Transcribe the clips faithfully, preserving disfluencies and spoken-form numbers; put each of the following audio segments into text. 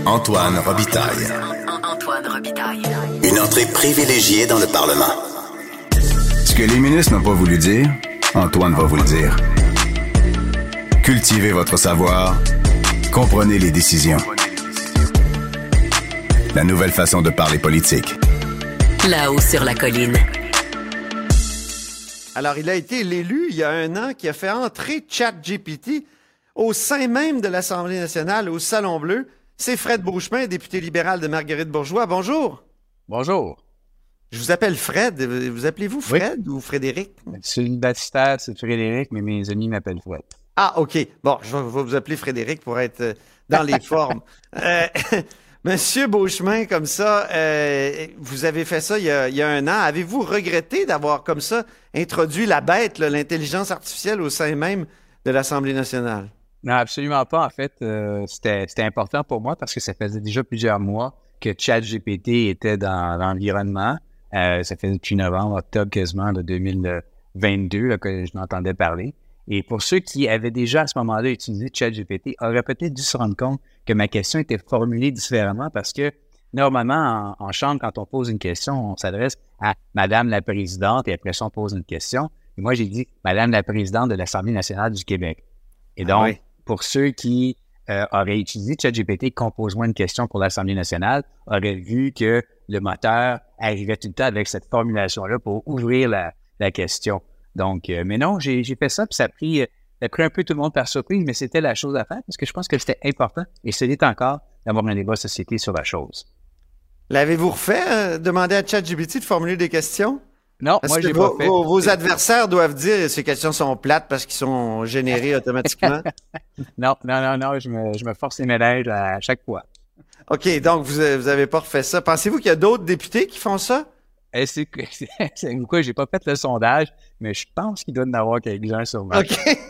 Antoine Robitaille. Antoine Robitaille. Une entrée privilégiée dans le Parlement. Ce que les ministres n'ont pas voulu dire, Antoine va vous le dire. Cultivez votre savoir. Comprenez les décisions. La nouvelle façon de parler politique. Là-haut sur la colline. Alors, il a été l'élu il y a un an qui a fait entrer ChatGPT au sein même de l'Assemblée nationale, au Salon Bleu. C'est Fred Beauchemin, député libéral de Marguerite-Bourgeoys. Bonjour. Bonjour. Je vous appelle Fred. Vous appelez-vous Fred oui. ou Frédéric? C'est une baptistère, c'est Frédéric, mais mes amis m'appellent Fred. Ah, OK. Bon, je vais vous appeler Frédéric pour être dans les formes. Euh, Monsieur Beauchemin, comme ça, euh, vous avez fait ça il y, a, il y a un an. Avez-vous regretté d'avoir comme ça introduit la bête, là, l'intelligence artificielle au sein même de l'Assemblée nationale? Non, absolument pas. En fait, euh, c'était, c'était important pour moi parce que ça faisait déjà plusieurs mois que ChatGPT était dans l'environnement. Euh, ça fait depuis novembre, octobre quasiment de deux mille vingt-deux là, que je n'entendais parler. Et pour ceux qui avaient déjà à ce moment-là utilisé ChatGPT, auraient peut-être dû se rendre compte que ma question était formulée différemment parce que normalement, en, en chambre, quand on pose une question, on s'adresse à Madame la Présidente et après ça, on pose une question. Et moi, j'ai dit Madame la Présidente de l'Assemblée nationale du Québec. Et donc, ah oui. pour ceux qui euh, auraient utilisé ChatGPT, compose-moi une question pour l'Assemblée nationale, auraient vu que le moteur arrivait tout le temps avec cette formulation-là pour ouvrir la, la question. Donc, euh, mais non, j'ai, j'ai fait ça, puis ça a pris, euh, ça a pris un peu tout le monde par surprise, mais c'était la chose à faire parce que je pense que c'était important, et ce l'est encore, d'avoir un débat de société sur la chose. L'avez-vous refait, euh, demander à ChatGPT de formuler des questions? Non, parce moi, j'ai vos, pas fait. Vos, vos adversaires doivent dire ces questions sont plates parce qu'ils sont générés automatiquement. non, non, non, non, je me, je me force les médailles à chaque fois. OK, donc vous vous avez pas refait ça. Pensez-vous qu'il y a d'autres députés qui font ça? Eh, c'est, c'est, c'est quoi, j'ai pas fait le sondage, mais je pense qu'il doit y en avoir quelques-uns sûrement. OK.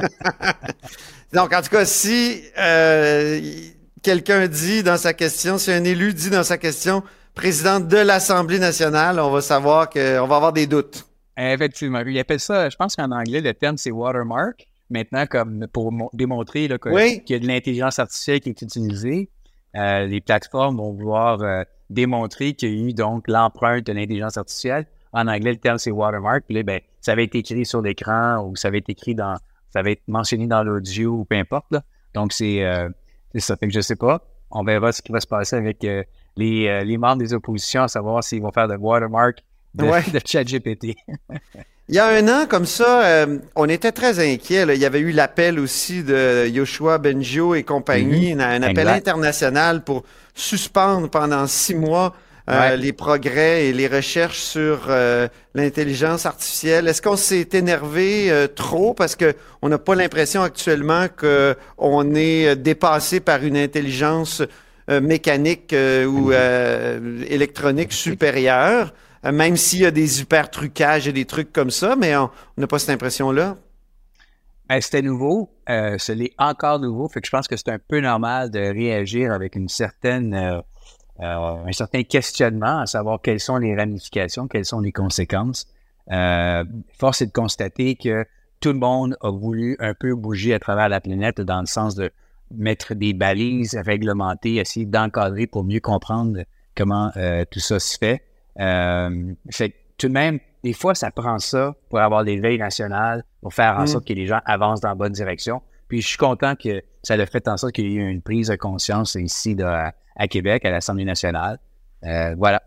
Donc, en tout cas, si euh, quelqu'un dit dans sa question, si un élu dit dans sa question présidente de l'Assemblée nationale, on va savoir qu'on va avoir des doutes. Effectivement. Il appelle ça, je pense qu'en anglais, le terme, c'est watermark. Maintenant, comme pour mo- démontrer là, que, oui. qu'il y a de l'intelligence artificielle qui est utilisée, euh, les plateformes vont vouloir euh, démontrer qu'il y a eu donc l'empreinte de l'intelligence artificielle. En anglais, le terme, c'est watermark. Puis là, ben, ça avait été écrit sur l'écran ou ça avait été écrit dans, ça avait été mentionné dans l'audio ou peu importe. Là. Donc, c'est, euh, c'est ça. Fait que je sais pas. On verra ce qui va se passer avec euh, les, euh, les membres des oppositions, à savoir s'ils vont faire le watermark de, ouais. de ChatGPT. Il y a un an, comme ça, euh, on était très inquiets. Là. Il y avait eu l'appel aussi de Yoshua Bengio et compagnie, mm-hmm. un appel exact. international pour suspendre pendant six mois euh, ouais. les progrès et les recherches sur euh, l'intelligence artificielle. Est-ce qu'on s'est énervé euh, trop parce que on n'a pas l'impression actuellement qu'on est dépassé par une intelligence euh, mécanique euh, ou euh, électronique supérieure? Même s'il y a des hyper trucages et des trucs comme ça, mais on n'a pas cette impression-là. Ben, c'était nouveau, euh, ce l'est encore nouveau, fait que je pense que c'est un peu normal de réagir avec une certaine, euh, euh, un certain questionnement, à savoir quelles sont les ramifications, quelles sont les conséquences. Euh, force est de constater que tout le monde a voulu un peu bouger à travers la planète dans le sens de mettre des balises réglementées, essayer d'encadrer pour mieux comprendre comment euh, tout ça se fait. Euh, fait tout de même, des fois, ça prend ça pour avoir des veilles nationales, pour faire en mmh. sorte que les gens avancent dans la bonne direction. Puis je suis content que ça a fait en sorte qu'il y ait eu une prise de conscience ici de, à, à Québec, à l'Assemblée nationale. Euh, voilà.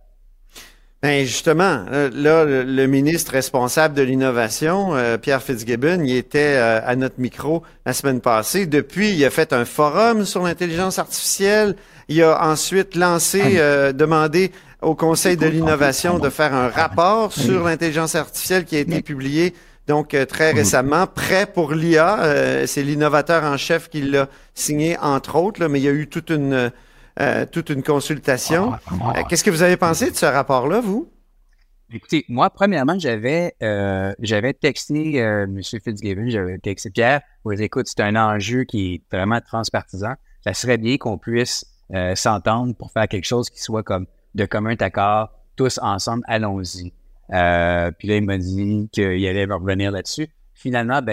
Ben justement, là, le, le ministre responsable de l'innovation, euh, Pierre Fitzgibbon, il était euh, à notre micro la semaine passée. Depuis, il a fait un forum sur l'intelligence artificielle. Il a ensuite lancé, euh, demandé au Conseil de l'innovation de faire un rapport sur l'intelligence artificielle qui a été publié donc euh, très récemment, prêt pour l'I A. Euh, c'est l'innovateur en chef qui l'a signé, entre autres, là, mais il y a eu toute une euh, toute une consultation. Euh, qu'est-ce que vous avez pensé de ce rapport-là, vous? Écoutez, moi, premièrement, j'avais euh, j'avais texté euh, M. Fitzgibbon, j'avais texté Pierre pour dire, écoute, c'est un enjeu qui est vraiment transpartisan. Ça serait bien qu'on puisse euh, s'entendre pour faire quelque chose qui soit comme de commun accord, tous ensemble, allons-y. Euh, puis là, il m'a dit qu'il allait me revenir là-dessus. Finalement, ben,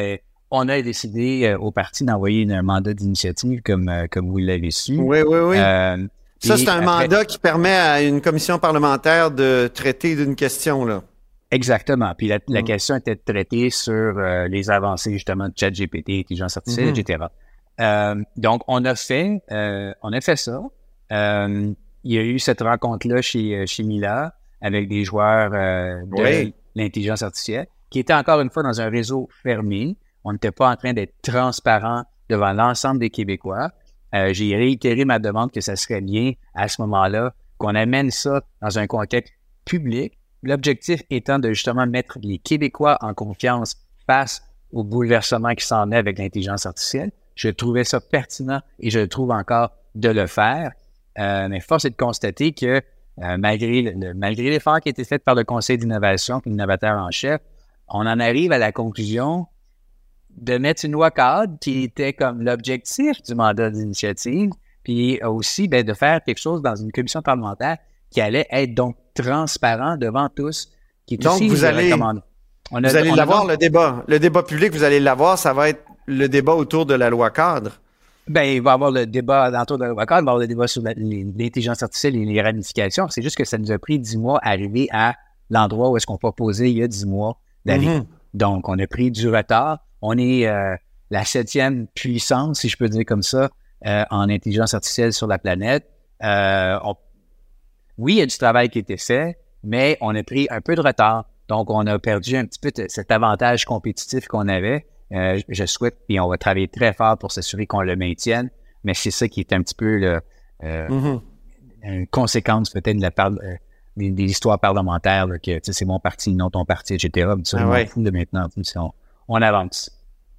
on a décidé euh, au parti d'envoyer un mandat d'initiative comme, euh, comme vous l'avez su. Oui, oui, oui. Euh, Ça, c'est un après, mandat qui permet à une commission parlementaire de traiter d'une question, là. Exactement. Puis la, la Mm. question était traitée sur euh, les avancées, justement, de ChatGPT, intelligence artificielle, Mm-hmm. et cetera. Euh, donc, on a fait, euh, on a fait ça. Euh, il y a eu cette rencontre-là chez, chez Mila avec des joueurs euh, de Oui. l'intelligence artificielle, qui était encore une fois dans un réseau fermé. On n'était pas en train d'être transparent devant l'ensemble des Québécois. Euh, j'ai réitéré ma demande que ça serait bien, à ce moment-là, qu'on amène ça dans un contexte public. L'objectif étant de justement mettre les Québécois en confiance face au bouleversement qui s'en est avec l'intelligence artificielle. Je trouvais ça pertinent et je le trouve encore de le faire. Euh, mais force est de constater que euh, malgré, le, le, malgré l'effort qui a été fait par le Conseil d'innovation, l'innovateur en chef, on en arrive à la conclusion de mettre une loi cadre qui était comme l'objectif du mandat d'initiative, puis aussi ben, de faire quelque chose dans une commission parlementaire qui allait être donc transparent devant tous, qui est Donc, aussi vous allez, recommandé. On a, vous allez on l'avoir, donc, le débat. Le débat public, vous allez l'avoir, ça va être le débat autour de la loi cadre. Ben, il va y avoir le débat autour de la loi cadre, il va y avoir le débat sur la, l'intelligence artificielle et les ramifications. C'est juste que ça nous a pris dix mois à arriver à l'endroit où est-ce qu'on peut poser il y a dix mois d'aller. Mm-hmm. Donc, on a pris du retard. On est euh, la septième puissance, si je peux dire comme ça, euh, en intelligence artificielle sur la planète. Euh, on, oui, il y a du travail qui a été fait, mais on a pris un peu de retard. Donc, on a perdu un petit peu t- cet avantage compétitif qu'on avait. Euh, je souhaite, puis on va travailler très fort pour s'assurer qu'on le maintienne, mais c'est ça qui est un petit peu le, euh, mm-hmm. une conséquence peut-être de la part euh, des, des histoires parlementaires, là, que c'est mon parti, non ton parti, et cetera. Ça, ah, on ouais. fout de maintenant. On, on avance.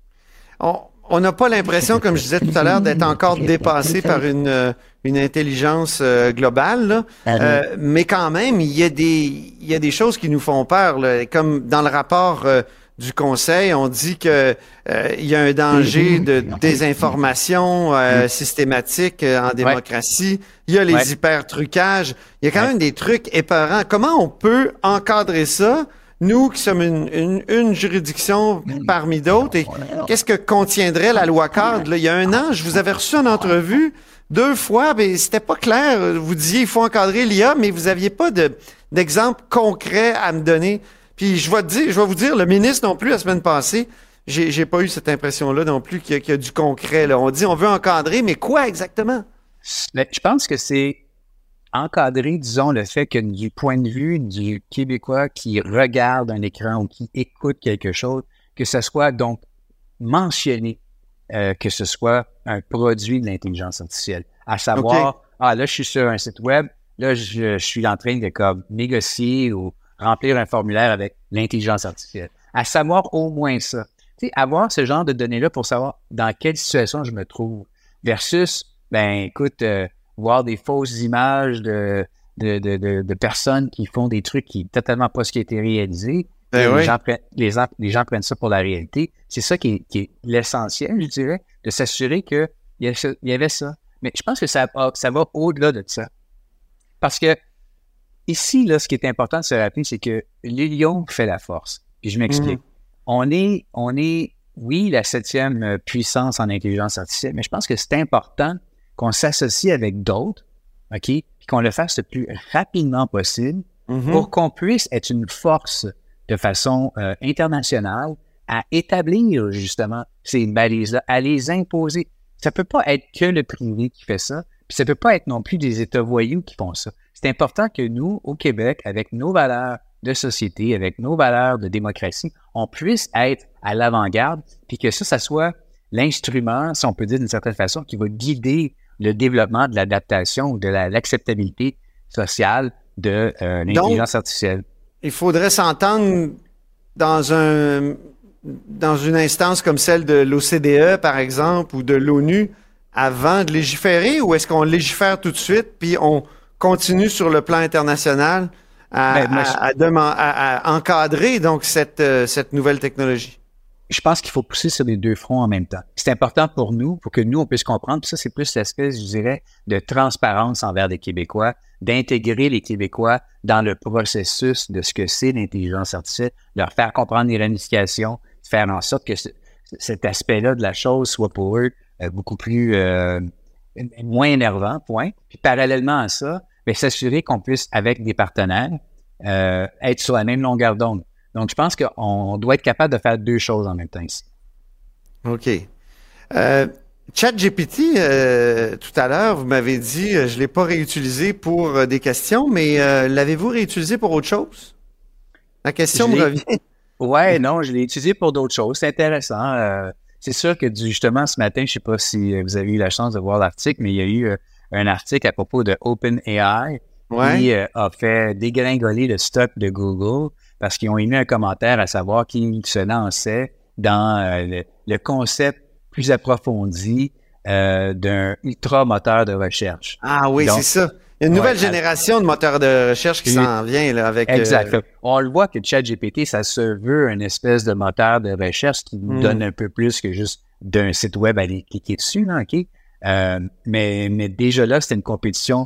On n'a pas l'impression, comme je disais tout à l'heure, d'être encore dépassé par une, euh, une intelligence euh, globale, là. Euh, mais quand même, il y a des, il y a des choses qui nous font peur, là. Comme dans le rapport euh, du Conseil, on dit que euh, il y a un danger de désinformation euh, systématique euh, en démocratie. Il y a les ouais. hyper-trucages. Il y a quand ouais. même des trucs épeurants. Comment on peut encadrer ça? Nous qui sommes une, une, une juridiction parmi d'autres, et qu'est-ce que contiendrait la loi cadre? Là, il y a un an, je vous avais reçu en entrevue deux fois, mais c'était pas clair. Vous disiez il faut encadrer l'I A, mais vous aviez pas de, d'exemple concret à me donner. Puis je vais te dire, je vais vous dire, le ministre non plus la semaine passée, j'ai, j'ai pas eu cette impression-là non plus qu'il y a, qu'il y a du concret. Là. On dit on veut encadrer, mais quoi exactement? Mais je pense que c'est encadrer, disons, le fait que du point de vue du Québécois qui regarde un écran ou qui écoute quelque chose, que ce soit donc mentionné, euh, que ce soit un produit de l'intelligence artificielle. À savoir, okay. ah là, je suis sur un site web, là, je, je suis en train de comme négocier ou remplir un formulaire avec l'intelligence artificielle. À savoir au moins ça. Tu sais, avoir ce genre de données-là pour savoir dans quelle situation je me trouve versus, ben écoute, euh, voir des fausses images de, de, de, de, de personnes qui font des trucs qui est totalement pas ce qui a été réalisé. Eh oui. les, gens prennent, les, les gens prennent ça pour la réalité. C'est ça qui est, qui est l'essentiel, je dirais, de s'assurer qu'il y, y avait ça. Mais je pense que ça, ça va au-delà de ça. Parce que ici, là, ce qui est important de se rappeler, c'est que l'union fait la force. Puis je m'explique. Mmh. On est, on est, oui, la septième puissance en intelligence artificielle, mais je pense que c'est important qu'on s'associe avec d'autres, OK, puis qu'on le fasse le plus rapidement possible mm-hmm. pour qu'on puisse être une force de façon euh, internationale à établir justement ces balises-là, à les imposer. Ça peut pas être que le privé qui fait ça, puis ça peut pas être non plus des États voyous qui font ça. C'est important que nous, au Québec, avec nos valeurs de société, avec nos valeurs de démocratie, on puisse être à l'avant-garde, puis que ça, ça soit l'instrument, si on peut dire d'une certaine façon, qui va guider le développement de l'adaptation ou de la, l'acceptabilité sociale de euh, l'intelligence Donc, artificielle. Il faudrait s'entendre dans un dans une instance comme celle de l'O C D E, par exemple, ou de l'ONU, avant de légiférer, ou est-ce qu'on légifère tout de suite, puis on continue sur le plan international à, ben, à, je... à, demand, à, à encadrer donc cette, euh, cette nouvelle technologie? Je pense qu'il faut pousser sur les deux fronts en même temps. C'est important pour nous, pour que nous, on puisse comprendre. Puis ça, c'est plus l'espèce, je dirais, de transparence envers les Québécois, d'intégrer les Québécois dans le processus de ce que c'est l'intelligence artificielle, leur faire comprendre les ramifications, faire en sorte que ce, cet aspect-là de la chose soit pour eux euh, beaucoup plus euh, moins énervant, point. Puis parallèlement à ça, bien, s'assurer qu'on puisse, avec des partenaires, euh, être sur la même longueur d'onde. Donc, je pense qu'on doit être capable de faire deux choses en même temps ici. OK. Euh, ChatGPT, euh, tout à l'heure, vous m'avez dit, euh, je ne l'ai pas réutilisé pour euh, des questions, mais euh, l'avez-vous réutilisé pour autre chose? La question me revient. Ouais, non, je l'ai utilisé pour d'autres choses. C'est intéressant. Euh, c'est sûr que du, justement, ce matin, je ne sais pas si vous avez eu la chance de voir l'article, mais il y a eu euh, un article à propos de OpenAI ouais. qui euh, a fait dégringoler le stock de Google parce qu'ils ont émis un commentaire à savoir qu'ils se lançaient dans euh, le, le concept plus approfondi euh, d'un ultra-moteur de recherche. Ah oui, Donc, c'est ça. Il y a une nouvelle ouais, génération de moteurs de recherche qui s'en vient là, avec... Exact. Euh... On le voit que ChatGPT, ça se veut une espèce de moteur de recherche qui nous mm. donne un peu plus que juste d'un site web à aller cliquer dessus, là, OK? Euh, mais, mais déjà là, c'était une compétition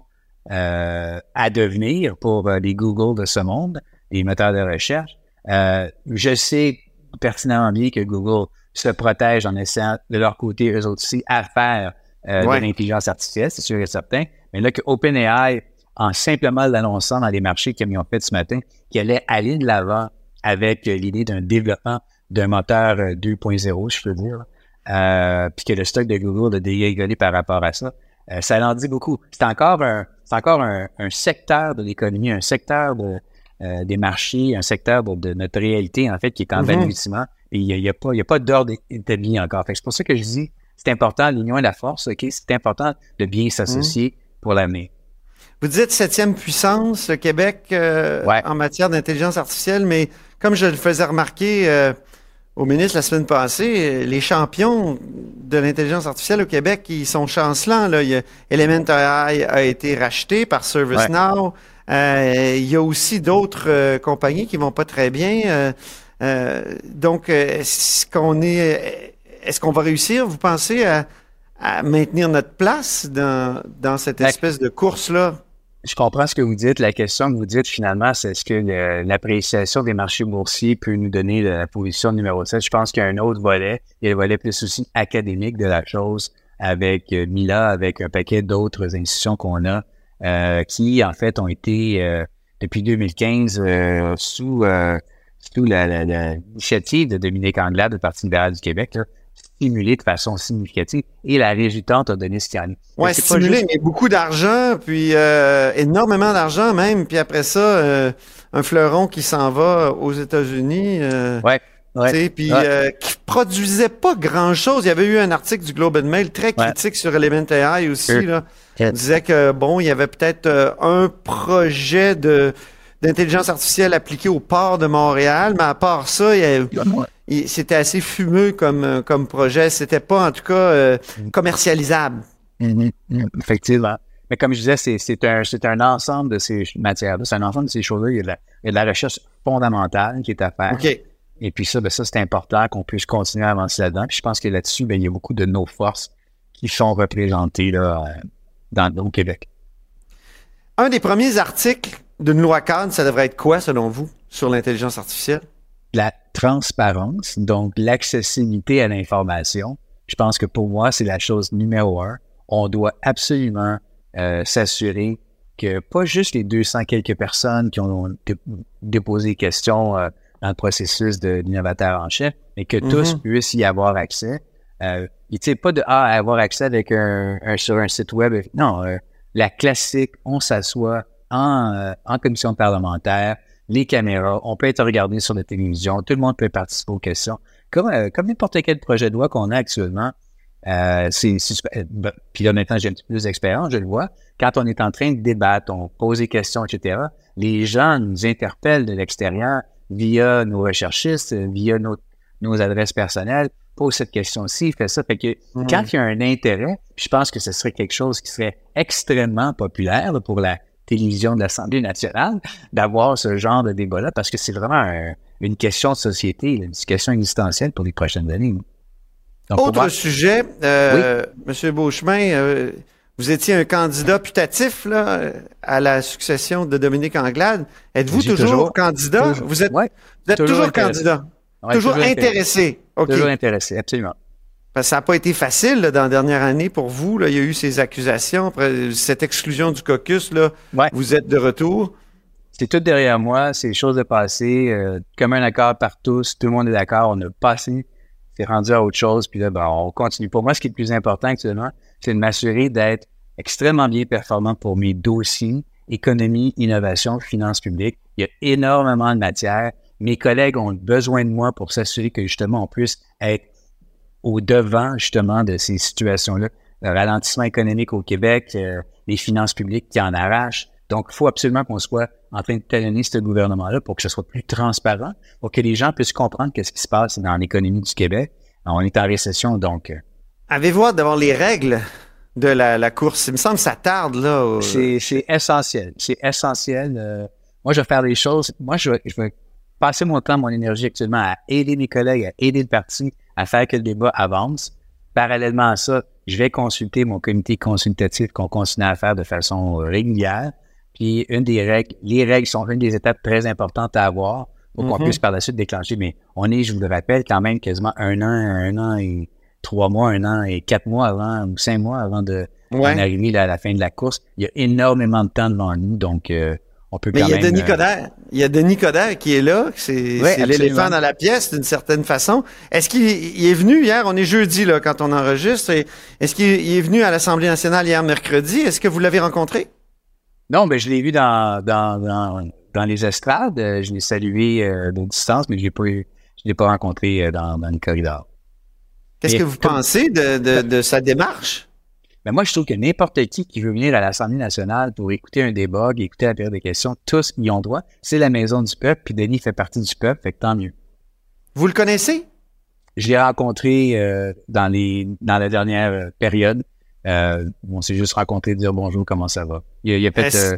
euh, à devenir pour euh, les Google de ce monde, les moteurs de recherche. Euh, je sais pertinemment bien que Google se protège en essayant de leur côté, eux autres aussi, à faire euh, ouais. de l'intelligence artificielle, c'est sûr et certain. Mais là, que OpenAI, en simplement l'annonçant dans les marchés qu'ils ont fait ce matin, qu'il allait aller de l'avant avec euh, l'idée d'un développement d'un moteur euh, deux point zéro, je peux dire, euh, puis que le stock de Google a dégringolé par rapport à ça, euh, ça en dit beaucoup. C'est encore un, c'est encore un, un secteur de l'économie, un secteur de, euh, des marchés, un secteur de, de notre réalité, en fait, qui est en balbutiement. Mm-hmm. Et il n'y a, a pas, il y a pas d'ordre établi encore. Fait que c'est pour ça que je dis, c'est important, l'union et la force, OK? C'est important de bien s'associer mmh. pour l'avenir. Vous dites septième puissance, le Québec, euh, ouais. en matière d'intelligence artificielle, mais comme je le faisais remarquer euh, au ministre la semaine passée, les champions de l'intelligence artificielle au Québec, ils sont chancelants. Là. Il y a Elementor a été racheté par ServiceNow. Ouais. Euh, il y a aussi d'autres euh, compagnies qui vont pas très bien. Euh, Euh, donc, est-ce qu'on est, est-ce qu'on va réussir, vous pensez, à, à maintenir notre place dans, dans cette espèce de course-là? Je comprends ce que vous dites. La question que vous dites, finalement, c'est est-ce que le, l'appréciation des marchés boursiers peut nous donner la position numéro sept? Je pense qu'il y a un autre volet. Il y a le volet plus aussi académique de la chose avec euh, Mila, avec un paquet d'autres institutions qu'on a euh, qui, en fait, ont été, euh, depuis deux mille quinze, euh, sous... Euh, Surtout la, la, la, l'initiative de Dominique Anglade du Parti libéral du Québec, là, stimulée de façon significative. Et la résultante a donné ce qu'il y en a. Oui, stimulée, juste... mais beaucoup d'argent, puis euh, énormément d'argent même. Puis après ça, euh, un fleuron qui s'en va aux États-Unis. Euh, ouais. Ouais. Puis ouais. euh, qui produisait pas grand-chose. Il y avait eu un article du Globe and Mail très critique ouais. sur Elementor aussi. Euh, là. On disait que, bon, il y avait peut-être euh, un projet de... d'intelligence artificielle appliquée au port de Montréal, mais à part ça, il y a, il, c'était assez fumeux comme, comme projet. C'était pas, en tout cas, euh, commercialisable. Mm-hmm. Effectivement. Mais comme je disais, c'est, c'est, un, c'est un ensemble de ces matières-là. C'est un ensemble de ces choses-là. Il y a de la, il y a de la recherche fondamentale qui est à faire. Okay. Et puis ça, ben ça, c'est important qu'on puisse continuer à avancer là-dedans. Puis je pense que là-dessus, ben, il y a beaucoup de nos forces qui sont représentées là, dans, au Québec. Un des premiers articles d'une loi cadre, ça devrait être quoi, selon vous, sur l'intelligence artificielle? La transparence, donc l'accessibilité à l'information. Je pense que pour moi, c'est la chose numéro un. On doit absolument euh, s'assurer que pas juste les deux cents quelques personnes qui ont dé- déposé des questions euh, dans le processus de l'innovateur en chef, mais que mm-hmm. tous puissent y avoir accès. Euh, tu sais, pas de ah, avoir accès avec un, un sur un site web. Non, euh, la classique, on s'assoit en, euh, en commission parlementaire, les caméras, on peut être regardé sur la télévision, tout le monde peut participer aux questions. Comme, euh, comme n'importe quel projet de loi qu'on a actuellement, euh, c'est, c'est super. Ben, puis là, maintenant, j'ai un petit peu plus d'expérience, je le vois. Quand on est en train de débattre, on pose des questions, et cetera, les gens nous interpellent de l'extérieur via nos recherchistes, via nos, nos adresses personnelles, pose cette question-ci, fait ça. Fait que mmh. quand il y a un intérêt, je pense que ce serait quelque chose qui serait extrêmement populaire là, pour la télévision de l'Assemblée nationale, d'avoir ce genre de débat-là, parce que c'est vraiment un, une question de société, une question existentielle pour les prochaines années. Donc, Autre moi, sujet, euh, oui? M. Beauchemin, euh, vous étiez un candidat putatif là, à la succession de Dominique Anglade. Êtes-vous toujours, toujours candidat? Toujours. Vous êtes, ouais, vous êtes toujours, toujours candidat? Ouais, toujours, toujours intéressé. Okay. Toujours intéressé, absolument. Parce que ça n'a pas été facile là, dans la dernière année pour vous. Là. Il y a eu ces accusations. Après cette exclusion du caucus, là, ouais. Vous êtes de retour. C'est tout derrière moi. C'est les choses de passé. Euh, comme un accord par tous. Tout le monde est d'accord. On a passé. C'est rendu à autre chose. Puis là, ben, on continue. Pour moi, ce qui est le plus important actuellement, c'est de m'assurer d'être extrêmement bien performant pour mes dossiers, économie, innovation, finances publiques. Il y a énormément de matière. Mes collègues ont besoin de moi pour s'assurer que, justement, on puisse être au devant, justement, de ces situations-là. Le ralentissement économique au Québec, euh, les finances publiques qui en arrachent. Donc, il faut absolument qu'on soit en train de talonner ce gouvernement-là pour que ce soit plus transparent, pour que les gens puissent comprendre qu'est-ce qui se passe dans l'économie du Québec. Alors, on est en récession, donc... Euh, Avez-vous hâte d'avoir les règles de la, la course? Il me semble que ça tarde, là. Au... C'est, c'est essentiel. C'est essentiel. Euh, moi, je vais faire des choses. Moi, je vais, je vais passer mon temps, mon énergie actuellement à aider mes collègues, à aider le parti, à faire que le débat avance. Parallèlement à ça, je vais consulter mon comité consultatif qu'on continue à faire de façon régulière. Puis, une des règles, les règles sont une des étapes très importantes à avoir pour mm-hmm. qu'on puisse par la suite déclencher. Mais on est, je vous le rappelle, quand même quasiment un an, un an et trois mois, un an et quatre mois avant, ou cinq mois avant de ouais. arriver là, à la fin de la course. Il y a énormément de temps devant nous, donc euh, on peut Mais quand il y a même... Denis euh... Coderre. Il y a Denis Coderre qui est là. C'est, ouais, c'est l'éléphant dans la pièce, d'une certaine façon. Est-ce qu'il il est venu hier? On est jeudi, là, quand on enregistre. Et est-ce qu'il est venu à l'Assemblée nationale hier mercredi? Est-ce que vous l'avez rencontré? Non, ben je l'ai vu dans, dans, dans, dans les estrades. Je l'ai salué euh, de distance, mais je ne l'ai pas rencontré euh, dans, dans le corridor. Qu'est-ce Et, que vous comme, pensez de, de, de sa démarche? Ben moi, je trouve que n'importe qui qui veut venir à l'Assemblée nationale pour écouter un débat, écouter la période de questions, tous y ont droit. C'est la maison du peuple, puis Denis fait partie du peuple, fait que tant mieux. Vous le connaissez? Je l'ai rencontré euh, dans les dans la dernière période. Euh, on s'est juste rencontré, dire bonjour, comment ça va. Il a, il a fait... Est-ce, euh...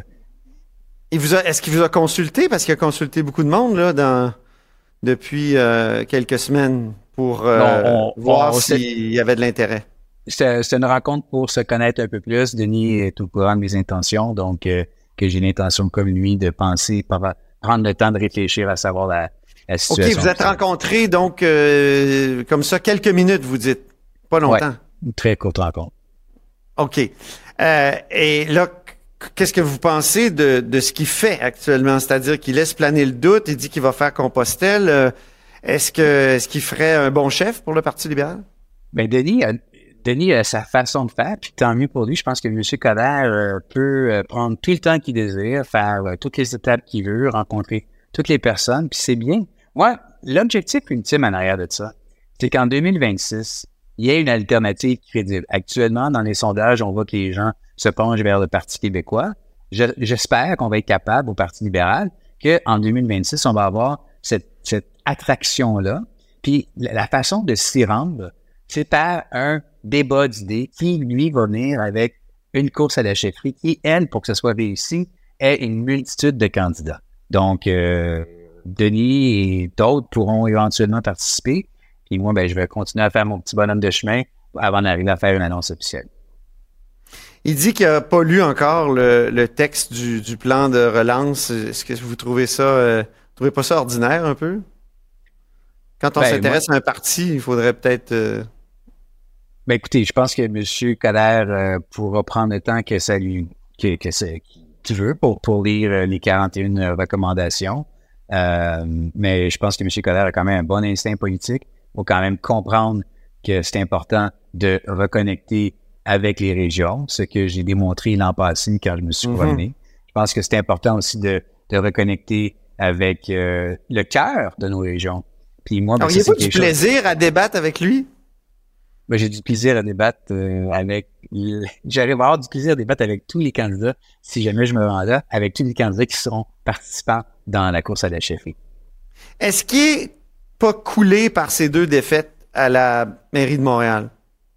il vous a, est-ce qu'il vous a consulté? Parce qu'il a consulté beaucoup de monde là, dans, depuis euh, quelques semaines pour euh, non, on, voir on, s'il y avait de l'intérêt. C'était, c'était une rencontre pour se connaître un peu plus. Denis est au courant de mes intentions, donc euh, que j'ai l'intention comme lui de penser, prendre le temps de réfléchir à savoir la, la situation. OK, vous êtes rencontrés donc euh, comme ça quelques minutes, vous dites? Pas longtemps? Ouais, une très courte rencontre. OK. Euh, et là, qu'est-ce que vous pensez de, de ce qu'il fait actuellement? C'est-à-dire qu'il laisse planer le doute, il dit qu'il va faire Compostelle. Euh, est-ce que est-ce qu'il ferait un bon chef pour le Parti libéral? Bien, Denis a, Denis a sa façon de faire, puis tant mieux pour lui. Je pense que M. Coderre euh, peut euh, prendre tout le temps qu'il désire, faire euh, toutes les étapes qu'il veut, rencontrer toutes les personnes, puis c'est bien. Moi, l'objectif ultime en arrière de ça, c'est qu'en deux mille vingt-six, il y a une alternative crédible. Actuellement, dans les sondages, on voit que les gens se penchent vers le Parti québécois. Je, j'espère qu'on va être capable, au Parti libéral, qu'en deux mille vingt-six, on va avoir cette, cette attraction-là. Puis la, la façon de s'y rendre, c'est par un débat d'idées qui, lui, va venir avec une course à la chefferie qui, elle, pour que ce soit réussi, est une multitude de candidats. Donc, euh, Denis et d'autres pourront éventuellement participer. Puis moi, ben, je vais continuer à faire mon petit bonhomme de chemin avant d'arriver à faire une annonce officielle. Il dit qu'il n'a pas lu encore le, le texte du, du plan de relance. Est-ce que vous trouvez ça, euh, vous trouvez pas ça ordinaire un peu? Quand on ben, s'intéresse moi, à un parti, il faudrait peut-être... Euh... Ben écoutez, je pense que M. Coderre euh, pourra prendre le temps que ça lui que, que ça, qu'il veut pour, pour lire euh, les quarante et une recommandations. Euh, mais je pense que M. Coderre a quand même un bon instinct politique. Il faut quand même comprendre que c'est important de reconnecter avec les régions, ce que j'ai démontré l'an passé quand je me suis promené. Mm-hmm. Je pense que c'est important aussi de, de reconnecter avec euh, le cœur de nos régions. Puis moi, ben, Alors, il y a pas du plaisir chose... à débattre avec lui? Ben, j'ai du plaisir à débattre euh, avec... Le... J'arrive à avoir du plaisir à débattre avec tous les candidats, si jamais je me rends là, avec tous les candidats qui seront participants dans la course à la chefferie. Est-ce qu'il est pas coulé par ces deux défaites à la mairie de Montréal?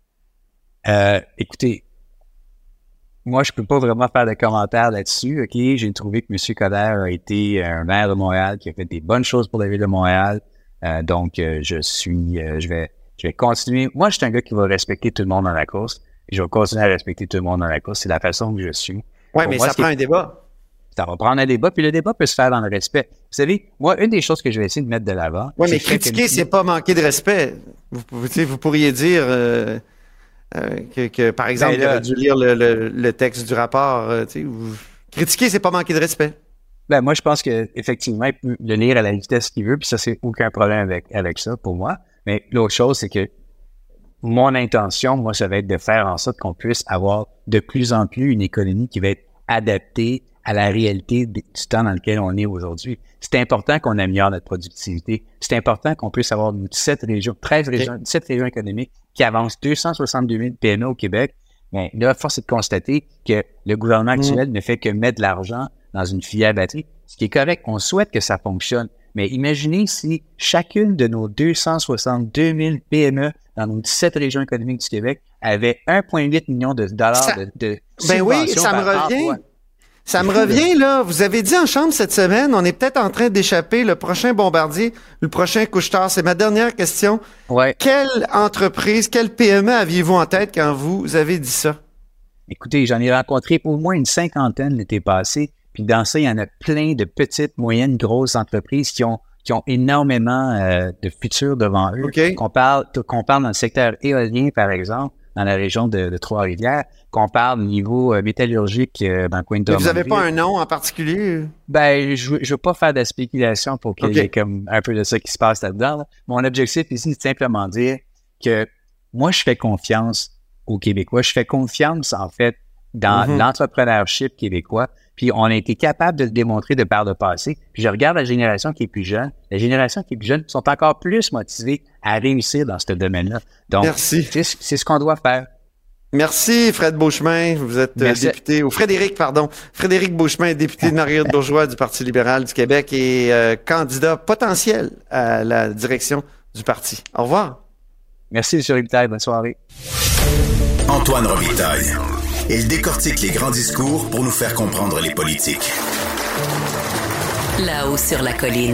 Euh, écoutez, moi, je peux pas vraiment faire de commentaires là-dessus, OK? J'ai trouvé que M. Coderre a été un maire de Montréal qui a fait des bonnes choses pour la ville de Montréal. Euh, donc, euh, je suis... Euh, je vais je vais continuer. Moi, je suis un gars qui va respecter tout le monde dans la course. Et je vais continuer à respecter tout le monde dans la course. C'est la façon que je suis. Oui, mais moi, ça prend est... un débat. Ça va prendre un débat, puis le débat peut se faire dans le respect. Vous savez, moi, une des choses que je vais essayer de mettre de l'avant... Oui, mais critiquer, c'est pas manquer de respect. Vous, vous, vous pourriez dire euh, euh, que, que, par exemple, ben là, il aurait dû lire le, le, le texte du rapport. Euh, vous... Critiquer, c'est pas manquer de respect. Ben, moi, je pense qu'effectivement, il peut le lire à la vitesse qu'il veut, puis ça, c'est aucun problème avec, avec ça pour moi. Mais l'autre chose, c'est que mon intention, moi, ça va être de faire en sorte qu'on puisse avoir de plus en plus une économie qui va être adaptée à la réalité du temps dans lequel on est aujourd'hui. C'est important qu'on améliore notre productivité. C'est important qu'on puisse avoir dix-sept régions, treize okay. régions, dix-sept régions économiques qui avancent deux cent soixante-deux mille P M E au Québec. Mais là, force est de constater que le gouvernement actuel mmh. ne fait que mettre de l'argent dans une filière batterie, ce qui est correct. On souhaite que ça fonctionne. Mais imaginez si chacune de nos deux cent soixante-deux mille P M E dans nos dix-sept régions économiques du Québec avait un virgule huit million de dollars ça, de, de ben oui, ça me revient. Emploi. Ça me revient, là. Vous avez dit en chambre cette semaine, on est peut-être en train d'échapper le prochain Bombardier, le prochain Couche-Tard. C'est ma dernière question. Ouais. Quelle entreprise, quelle P M E aviez-vous en tête quand vous avez dit ça? Écoutez, j'en ai rencontré au moins une cinquantaine l'été passé. Puis dans ça, il y en a plein de petites, moyennes, grosses entreprises qui ont qui ont énormément euh, de futur devant eux. Okay. Qu'on parle, qu'on parle dans le secteur éolien, par exemple, dans la région de, de Trois-Rivières, qu'on parle au niveau euh, métallurgique euh, dans le coin de Drummondville. Vous n'avez pas un nom en particulier? Ben, je ne veux pas faire de spéculation pour qu'il okay. y ait comme un peu de ça qui se passe là-dedans. Là. Mon objectif ici, c'est simplement dire que moi, je fais confiance aux Québécois. Je fais confiance, en fait, dans mm-hmm. l'entrepreneurship québécois. Puis on a été capable de le démontrer de par le passé. Puis je regarde la génération qui est plus jeune. La génération qui est plus jeune sont encore plus motivés à réussir dans ce domaine-là. Donc, merci. C'est, c'est ce qu'on doit faire. Merci, Fred Beauchemin. Vous êtes merci. député, ou Frédéric, pardon. Frédéric Beauchemin, député de Marguerite-Bourgeois du Parti libéral du Québec et euh, candidat potentiel à la direction du parti. Au revoir. Merci, M. Robitaille. Bonne soirée. Antoine Robitaille. Il décortique les grands discours pour nous faire comprendre les politiques. Là-haut sur la colline.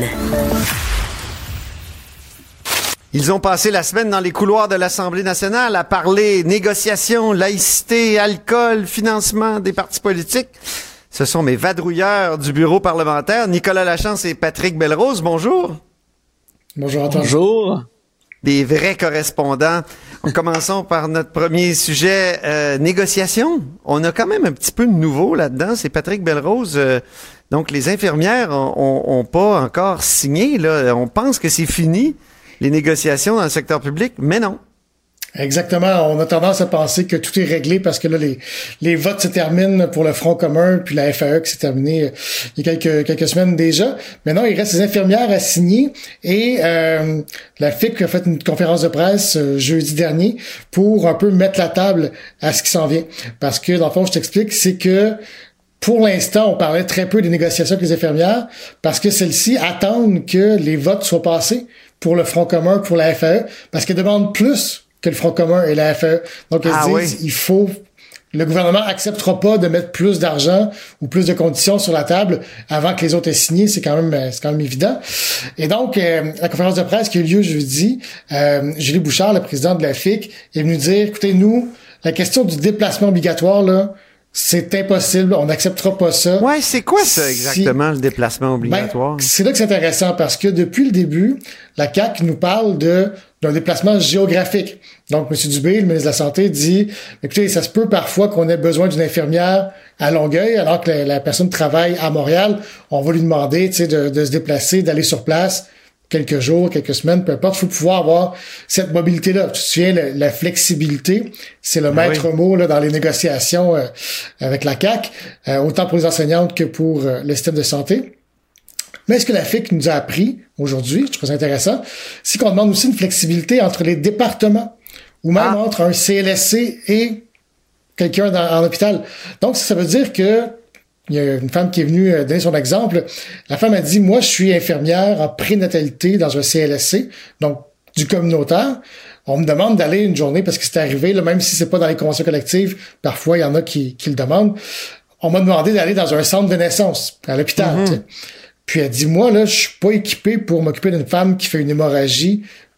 Ils ont passé la semaine dans les couloirs de l'Assemblée nationale à parler négociations, laïcité, alcool, financement des partis politiques. Ce sont mes vadrouilleurs du bureau parlementaire, Nicolas Lachance et Patrick Belrose. Bonjour. Bonjour, Antoine. Bonjour. Des vrais correspondants. Commençons par notre premier sujet, euh, négociation. On a quand même un petit peu de nouveau là-dedans. C'est Patrick Belrose. Euh, donc, les infirmières ont, ont pas encore signé. Là. On pense que c'est fini, les négociations dans le secteur public, mais non. Exactement. On a tendance à penser que tout est réglé parce que là, les, les votes se terminent pour le Front commun, puis la F A E qui s'est terminée il y a quelques, quelques semaines déjà. Maintenant, il reste les infirmières à signer et euh, la F I C a fait une conférence de presse euh, jeudi dernier pour un peu mettre la table à ce qui s'en vient. Parce que, dans le fond, je t'explique, c'est que pour l'instant, on parlait très peu des négociations avec les infirmières parce que celles-ci attendent que les votes soient passés pour le Front commun, pour la F A E, parce qu'elles demandent plus que le Front commun et la F A E. Donc, elles ah, disent, oui. il faut, le gouvernement acceptera pas de mettre plus d'argent ou plus de conditions sur la table avant que les autres aient signé. C'est quand même, c'est quand même évident. Et donc, euh, la conférence de presse qui a eu lieu jeudi, euh, Julie Bouchard, la présidente de la F I C, est venue dire, écoutez, nous, la question du déplacement obligatoire, là, c'est impossible, on n'acceptera pas ça. Ouais, c'est quoi ça exactement, si, le déplacement obligatoire? Ben, c'est là que c'est intéressant parce que depuis le début, la C A Q nous parle de d'un déplacement géographique. Donc, M. Dubé, le ministre de la Santé, dit, écoutez, ça se peut parfois qu'on ait besoin d'une infirmière à Longueuil, alors que la, la personne travaille à Montréal. On va lui demander, tu sais, de, de se déplacer, d'aller sur place quelques jours, quelques semaines, peu importe. Il faut pouvoir avoir cette mobilité-là. Tu te souviens, la, la flexibilité, c'est le maître oui. mot là, dans les négociations euh, avec la C A Q, euh, autant pour les enseignantes que pour euh, le système de santé. Mais ce que la F I C nous a appris aujourd'hui, je trouve ça intéressant, c'est qu'on demande aussi une flexibilité entre les départements ou même ah. entre un C L S C et quelqu'un dans, en hôpital. Donc, ça veut dire que il y a une femme qui est venue donner son exemple. La femme a dit, moi, je suis infirmière en prénatalité dans un C L S C, donc du communautaire. On me demande d'aller une journée parce que c'est arrivé, là, même si c'est pas dans les conventions collectives, parfois, il y en a qui, qui le demandent. On m'a demandé d'aller dans un centre de naissance, à l'hôpital. Mm-hmm. Puis elle dit, moi, là, je suis pas équipé pour m'occuper d'une femme qui fait une hémorragie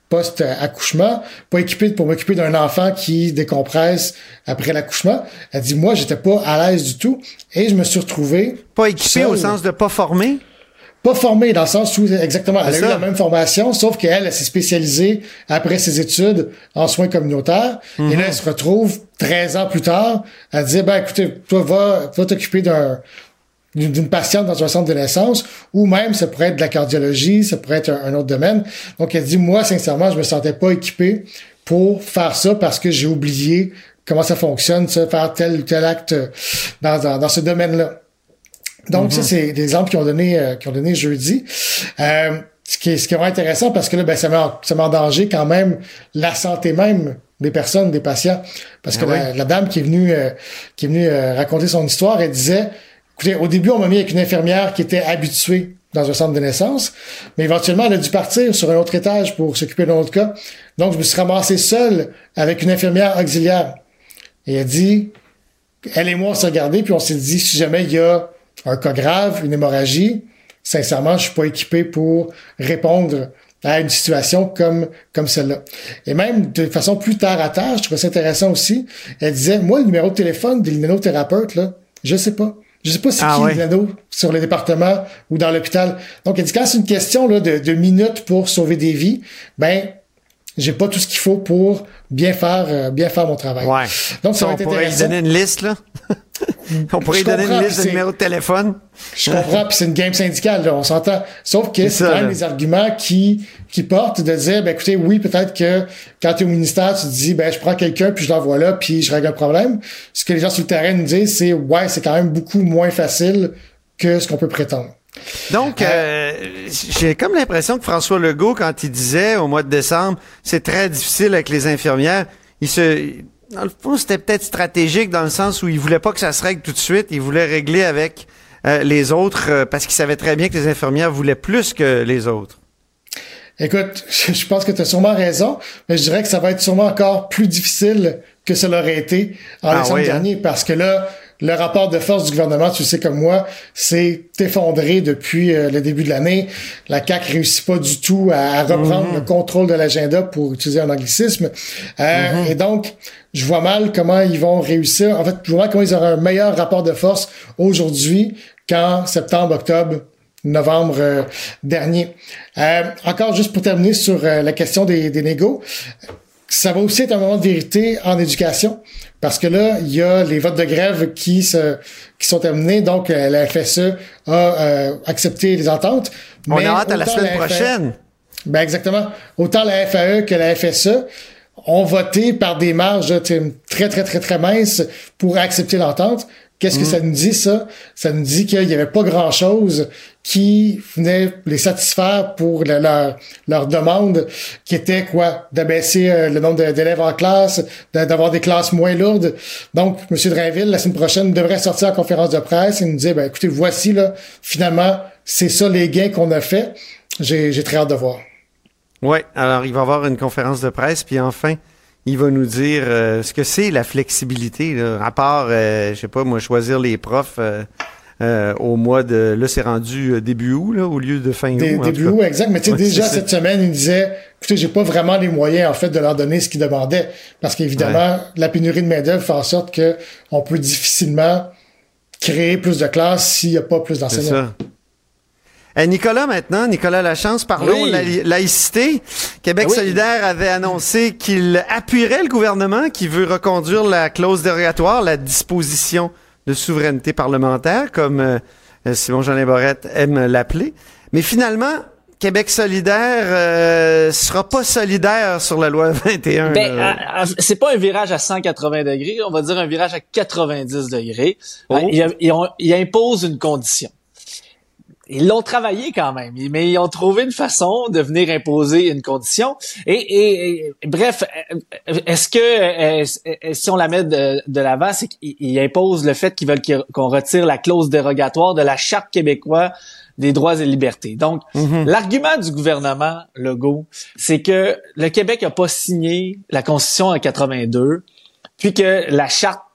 post-accouchement, pas équipé pour m'occuper d'un enfant qui décompresse après l'accouchement. Elle dit, moi, j'étais pas à l'aise du tout et je me suis retrouvé... Pas équipé seul. Au sens de pas formé? Pas formé dans le sens où, exactement, elle a C'est eu ça. la même formation, sauf qu'elle, elle s'est spécialisée après ses études en soins communautaires. Mm-hmm. Et là, elle se retrouve treize ans plus tard à dire, ben, écoutez, toi, va, va t'occuper d'un... d'une patiente dans un centre de naissance, ou même ça pourrait être de la cardiologie, ça pourrait être un, un autre domaine. Donc, elle dit, moi, sincèrement, je me sentais pas équipé pour faire ça parce que j'ai oublié comment ça fonctionne, ça, faire tel ou tel acte dans, dans, dans ce domaine-là. Donc, mm-hmm. ça, c'est des exemples qu'ils ont donné, euh, qu'ils ont donné jeudi. Euh, ce qui est, ce qui est vraiment intéressant parce que là, ben, ça met en, ça met en danger quand même la santé même des personnes, des patients. Parce que ah, la, oui. la dame qui est venue, euh, qui est venue euh, raconter son histoire, elle disait, écoutez, au début, on m'a mis avec une infirmière qui était habituée dans un centre de naissance, mais éventuellement, elle a dû partir sur un autre étage pour s'occuper d'un autre cas. Donc, je me suis ramassé seul avec une infirmière auxiliaire. Et elle dit, elle et moi, on s'est regardés, puis on s'est dit, si jamais il y a un cas grave, une hémorragie, sincèrement, je suis pas équipé pour répondre à une situation comme comme celle-là. Et même de façon plus terre à terre, je trouvais ça intéressant aussi, elle disait, moi, le numéro de téléphone des linothérapeutes, là, je sais pas. Je sais pas si ah, qui ouais. le nano sur le département ou dans l'hôpital. Donc, elle dit, quand c'est une question là de, de minutes pour sauver des vies, ben, j'ai pas tout ce qu'il faut pour bien faire euh, bien faire mon travail. Ouais. Donc, ça on va être pourrait lui donner une liste, là. On pourrait lui donner une liste de numéros de téléphone. Je comprends, puis c'est une game syndicale, là, on s'entend. Sauf que c'est, c'est ça, quand même là. des arguments qui qui portent de dire, ben écoutez, oui, peut-être que quand tu es au ministère, tu te dis, ben je prends quelqu'un, puis je l'envoie là, puis je règle un problème. Ce que les gens sur le terrain nous disent, c'est, ouais, c'est quand même beaucoup moins facile que ce qu'on peut prétendre. Donc, euh, j'ai comme l'impression que François Legault, quand il disait au mois de décembre, c'est très difficile avec les infirmières, il se... Dans le fond, c'était peut-être stratégique dans le sens où il voulait pas que ça se règle tout de suite. Il voulait régler avec euh, les autres euh, parce qu'il savait très bien que les infirmières voulaient plus que les autres. Écoute, je pense que tu as sûrement raison, mais je dirais que ça va être sûrement encore plus difficile que ça l'aurait été en ah, décembre oui, dernier hein? parce que là, le rapport de force du gouvernement, tu le sais comme moi, s'est effondré depuis euh, le début de l'année. La C A Q réussit pas du tout à, à reprendre mm-hmm. le contrôle de l'agenda, pour utiliser un anglicisme. Euh, mm-hmm. Et donc, je vois mal comment ils vont réussir. En fait, je vois mal comment ils auront un meilleur rapport de force aujourd'hui qu'en septembre, octobre, novembre euh, dernier. Euh, encore juste pour terminer sur euh, la question des, des négos, ça va aussi être un moment de vérité en éducation. Parce que là, il y a les votes de grève qui se qui sont terminés, donc euh, la F S E a euh, accepté les ententes. On a hâte à la semaine prochaine. Ben exactement. Autant la F A E que la F S E ont voté par des marges très, très, très, très minces pour accepter l'entente. Qu'est-ce mmh. que ça nous dit, ça? Ça nous dit qu'il y avait pas grand-chose qui venait les satisfaire pour le, leur, leur demande, qui était quoi? D'abaisser euh, le nombre d'élèves en classe, d'avoir des classes moins lourdes. Donc, M. Drainville, la semaine prochaine, devrait sortir en conférence de presse et nous dire, ben écoutez, voici, là, finalement, c'est ça les gains qu'on a fait. J'ai, j'ai très hâte de voir. Oui, alors il va y avoir une conférence de presse, puis enfin, il va nous dire euh, ce que c'est la flexibilité, là, à part, euh, je sais pas, moi, choisir les profs euh, euh, au mois de... Là, c'est rendu euh, début août, là, au lieu de fin août. Dé, début août, exact. Mais tu sais, ouais, déjà, cette semaine, il disait, écoutez, j'ai pas vraiment les moyens, en fait, de leur donner ce qu'ils demandaient. Parce qu'évidemment, ouais. la pénurie de main-d'œuvre fait en sorte que on peut difficilement créer plus de classes s'il y a pas plus d'enseignants. C'est ça. Euh, Nicolas, maintenant, Nicolas Lachance, parlons oui. de la laïcité. Québec oui. solidaire avait annoncé qu'il appuierait le gouvernement qui veut reconduire la clause dérogatoire, la disposition de souveraineté parlementaire, comme euh, Simon-Jean Barrette aime l'appeler. Mais finalement, Québec solidaire euh, sera pas solidaire sur la loi vingt et un. Ben, à, à, c'est pas un virage à cent quatre-vingts degrés, on va dire un virage à quatre-vingt-dix degrés. Oh. Euh, il, il, il impose une condition. Ils l'ont travaillé quand même, mais ils ont trouvé une façon de venir imposer une condition. Et, et, et bref, est-ce que est, si on la met de, de l'avant, c'est qu'ils imposent le fait qu'ils veulent qu'on retire la clause dérogatoire de la Charte québécoise des droits et libertés. Donc, mm-hmm. l'argument du gouvernement Legault, c'est que le Québec n'a pas signé la Constitution en quatre-vingt-deux, puis que la Charte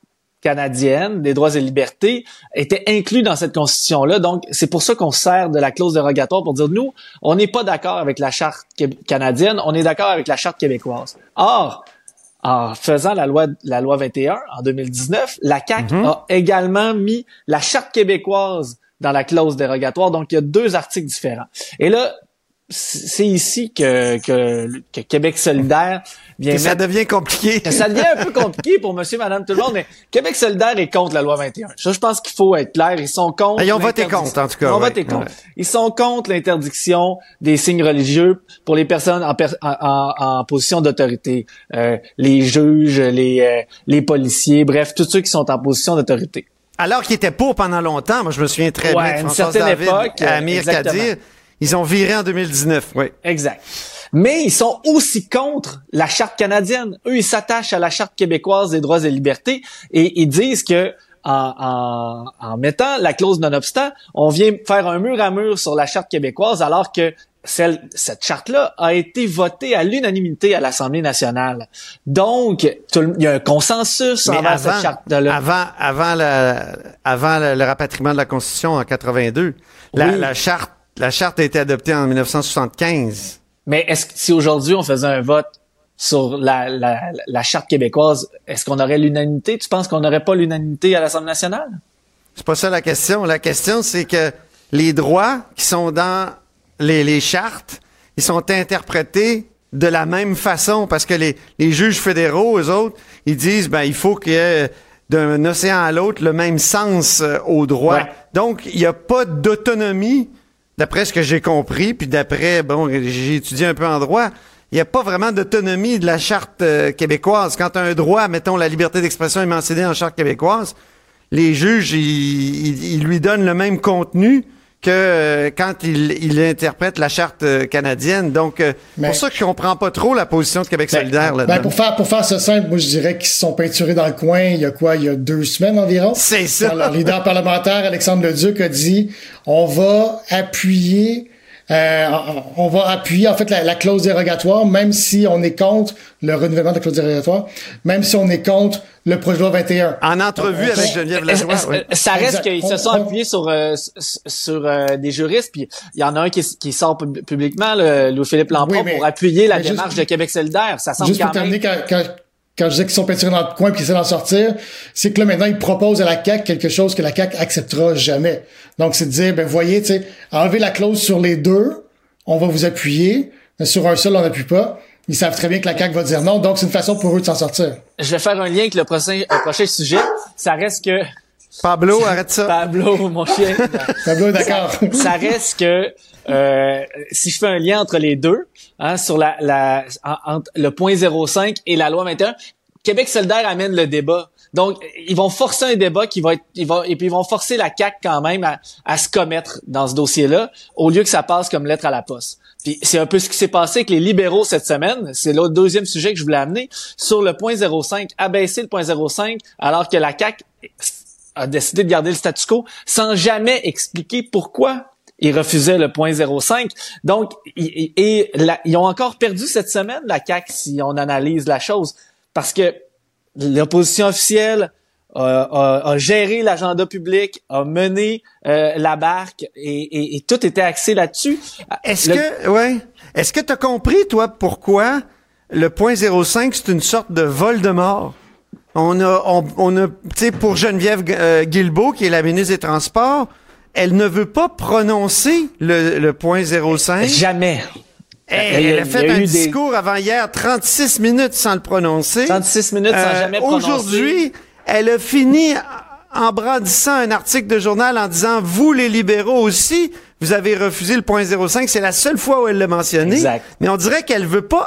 canadienne des droits et libertés était inclus dans cette constitution-là. Donc, c'est pour ça qu'on sert de la clause dérogatoire pour dire, nous, on n'est pas d'accord avec la charte canadienne, on est d'accord avec la charte québécoise. Or, en faisant la loi la loi vingt et un en deux mille dix-neuf, la C A Q mm-hmm. a également mis la charte québécoise dans la clause dérogatoire. Donc, il y a deux articles différents. Et là, c'est ici que, que, que Québec solidaire vient que ça mettre... devient compliqué. Que ça devient un peu compliqué pour monsieur, madame, tout le monde, mais Québec solidaire est contre la loi vingt et un. Ça, je pense qu'il faut être clair. Ils sont contre... Ils ont voté contre, en tout cas. Ils ont ouais, voté contre. Ouais. Ils sont contre l'interdiction des signes religieux pour les personnes en, per... en, en, en position d'autorité. Euh, les juges, les, euh, les policiers, bref, tous ceux qui sont en position d'autorité. Alors qu'ils étaient pour pendant longtemps, moi je me souviens très ouais, bien de François David, époque, Amir Kadir, ils ont viré en deux mille dix-neuf, oui. Exact. Mais ils sont aussi contre la charte canadienne. Eux, ils s'attachent à la charte québécoise des droits et libertés et ils disent que en, en, en mettant la clause nonobstant, on vient faire un mur à mur sur la charte québécoise alors que Celle, cette charte-là a été votée à l'unanimité à l'Assemblée nationale. Donc, tout le, il y a un consensus Mais envers avant, cette charte-là. Avant, avant, la, avant le, le rapatriement de la Constitution en quatre-vingt-deux, la, oui. la charte, la charte a été adoptée en dix-neuf cent soixante-quinze. Mais est-ce que si aujourd'hui on faisait un vote sur la, la, la charte québécoise, est-ce qu'on aurait l'unanimité? Tu penses qu'on n'aurait pas l'unanimité à l'Assemblée nationale? C'est pas ça la question. La question, c'est que les droits qui sont dans Les, les chartes, ils sont interprétés de la même façon parce que les, les juges fédéraux, eux autres, ils disent ben il faut qu'il y ait d'un océan à l'autre le même sens euh, au droit. Ouais. Donc, il n'y a pas d'autonomie, d'après ce que j'ai compris, puis d'après, bon, j'ai étudié un peu en droit, il n'y a pas vraiment d'autonomie de la charte euh, québécoise. Quand tu as un droit, mettons, la liberté d'expression est mentionnée en charte québécoise, les juges, ils, ils, ils lui donnent le même contenu que euh, quand il, il interprète la charte euh, canadienne. Donc, euh, c'est pour ça que je comprends pas trop la position de Québec ben, solidaire là-dedans. Ben pour faire pour faire ça simple, moi je dirais qu'ils se sont peinturés dans le coin il y a quoi, il y a deux semaines environ. C'est ça. Quand leur leader parlementaire, Alexandre Leduc, a dit on va appuyer Euh, on va appuyer en fait la, la clause dérogatoire, même si on est contre le renouvellement de la clause dérogatoire, même si on est contre le projet de loi vingt et un. En entrevue avec Geneviève Lajoie. Oui. Ça reste exact. qu'ils se sont appuyés sur euh, sur euh, des juristes, puis il y en a un qui, qui sort pub- publiquement, le Louis-Philippe Lampron, oui, pour appuyer la démarche juste, de Québec solidaire. Ça semble juste quand pour terminer, même... quand, quand, quand je dis qu'ils sont peinturés dans le coin et qu'ils essaient d'en sortir, c'est que là, maintenant, ils proposent à la C A Q quelque chose que la C A Q acceptera jamais. Donc, c'est de dire, ben voyez, tu sais, enlever la clause sur les deux, on va vous appuyer, mais sur un seul, on n'appuie pas. Ils savent très bien que la C A Q va dire non, donc c'est une façon pour eux de s'en sortir. Je vais faire un lien avec le prochain, le prochain sujet. Ça reste que... Pablo, arrête ça. Pablo, mon chien. Pablo, d'accord. Ça, ça reste que euh, si je fais un lien entre les deux, hein, sur la, la en, entre le point zéro cinq et la loi vingt et un, Québec solidaire amène le débat. Donc, ils vont forcer un débat qui va être, ils vont, et puis ils vont forcer la C A Q quand même à, à se commettre dans ce dossier-là, au lieu que ça passe comme lettre à la poste. Puis c'est un peu ce qui s'est passé avec les libéraux cette semaine. C'est le deuxième sujet que je voulais amener sur le point zéro cinq, abaisser le point zéro cinq, alors que la C A Q a décidé de garder le statu quo sans jamais expliquer pourquoi ils refusaient le point zéro cinq. Donc, et, et la, ils ont encore perdu cette semaine, la C A Q, si on analyse la chose, parce que l'opposition officielle a, a, a géré l'agenda public, a mené euh, la barque et, et, et tout était axé là-dessus. Est-ce le... que, ouais, est-ce que t'as compris, toi, pourquoi le point zéro cinq, c'est une sorte de Voldemort? On a, on, on a, tu sais, pour Geneviève euh, Guilbeault, qui est la ministre des Transports, elle ne veut pas prononcer le, le point zéro cinq. Jamais. Hey, elle a fait a un discours des... avant hier, trente-six minutes sans le prononcer. trente-six minutes sans euh, jamais prononcer. Aujourd'hui, elle a fini en brandissant un article de journal en disant « Vous, les libéraux aussi, vous avez refusé le point zéro cinq. » C'est la seule fois où elle l'a mentionné. Exact. Mais on dirait qu'elle veut pas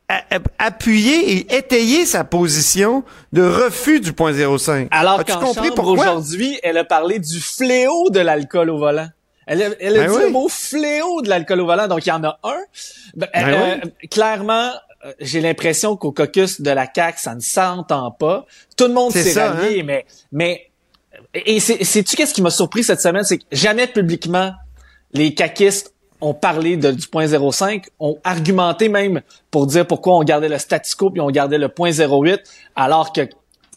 appuyer et étayer sa position de refus du point zéro cinq. Alors qu'en chambre, aujourd'hui, elle a parlé du fléau de l'alcool au volant. Elle a, elle a ben dit oui. le mot fléau de l'alcool au volant, donc il y en a un. Ben, ben euh, oui. Clairement, euh, j'ai l'impression qu'au caucus de la C A Q, ça ne s'entend pas. Tout le monde s'est ça, rallié, hein? mais mais et c'est, sais-tu qu'est-ce qui m'a surpris cette semaine, c'est que jamais publiquement les caquistes ont parlé de, du point zéro cinq, ont argumenté même pour dire pourquoi on gardait le statu quo puis on gardait le point zéro huit, alors que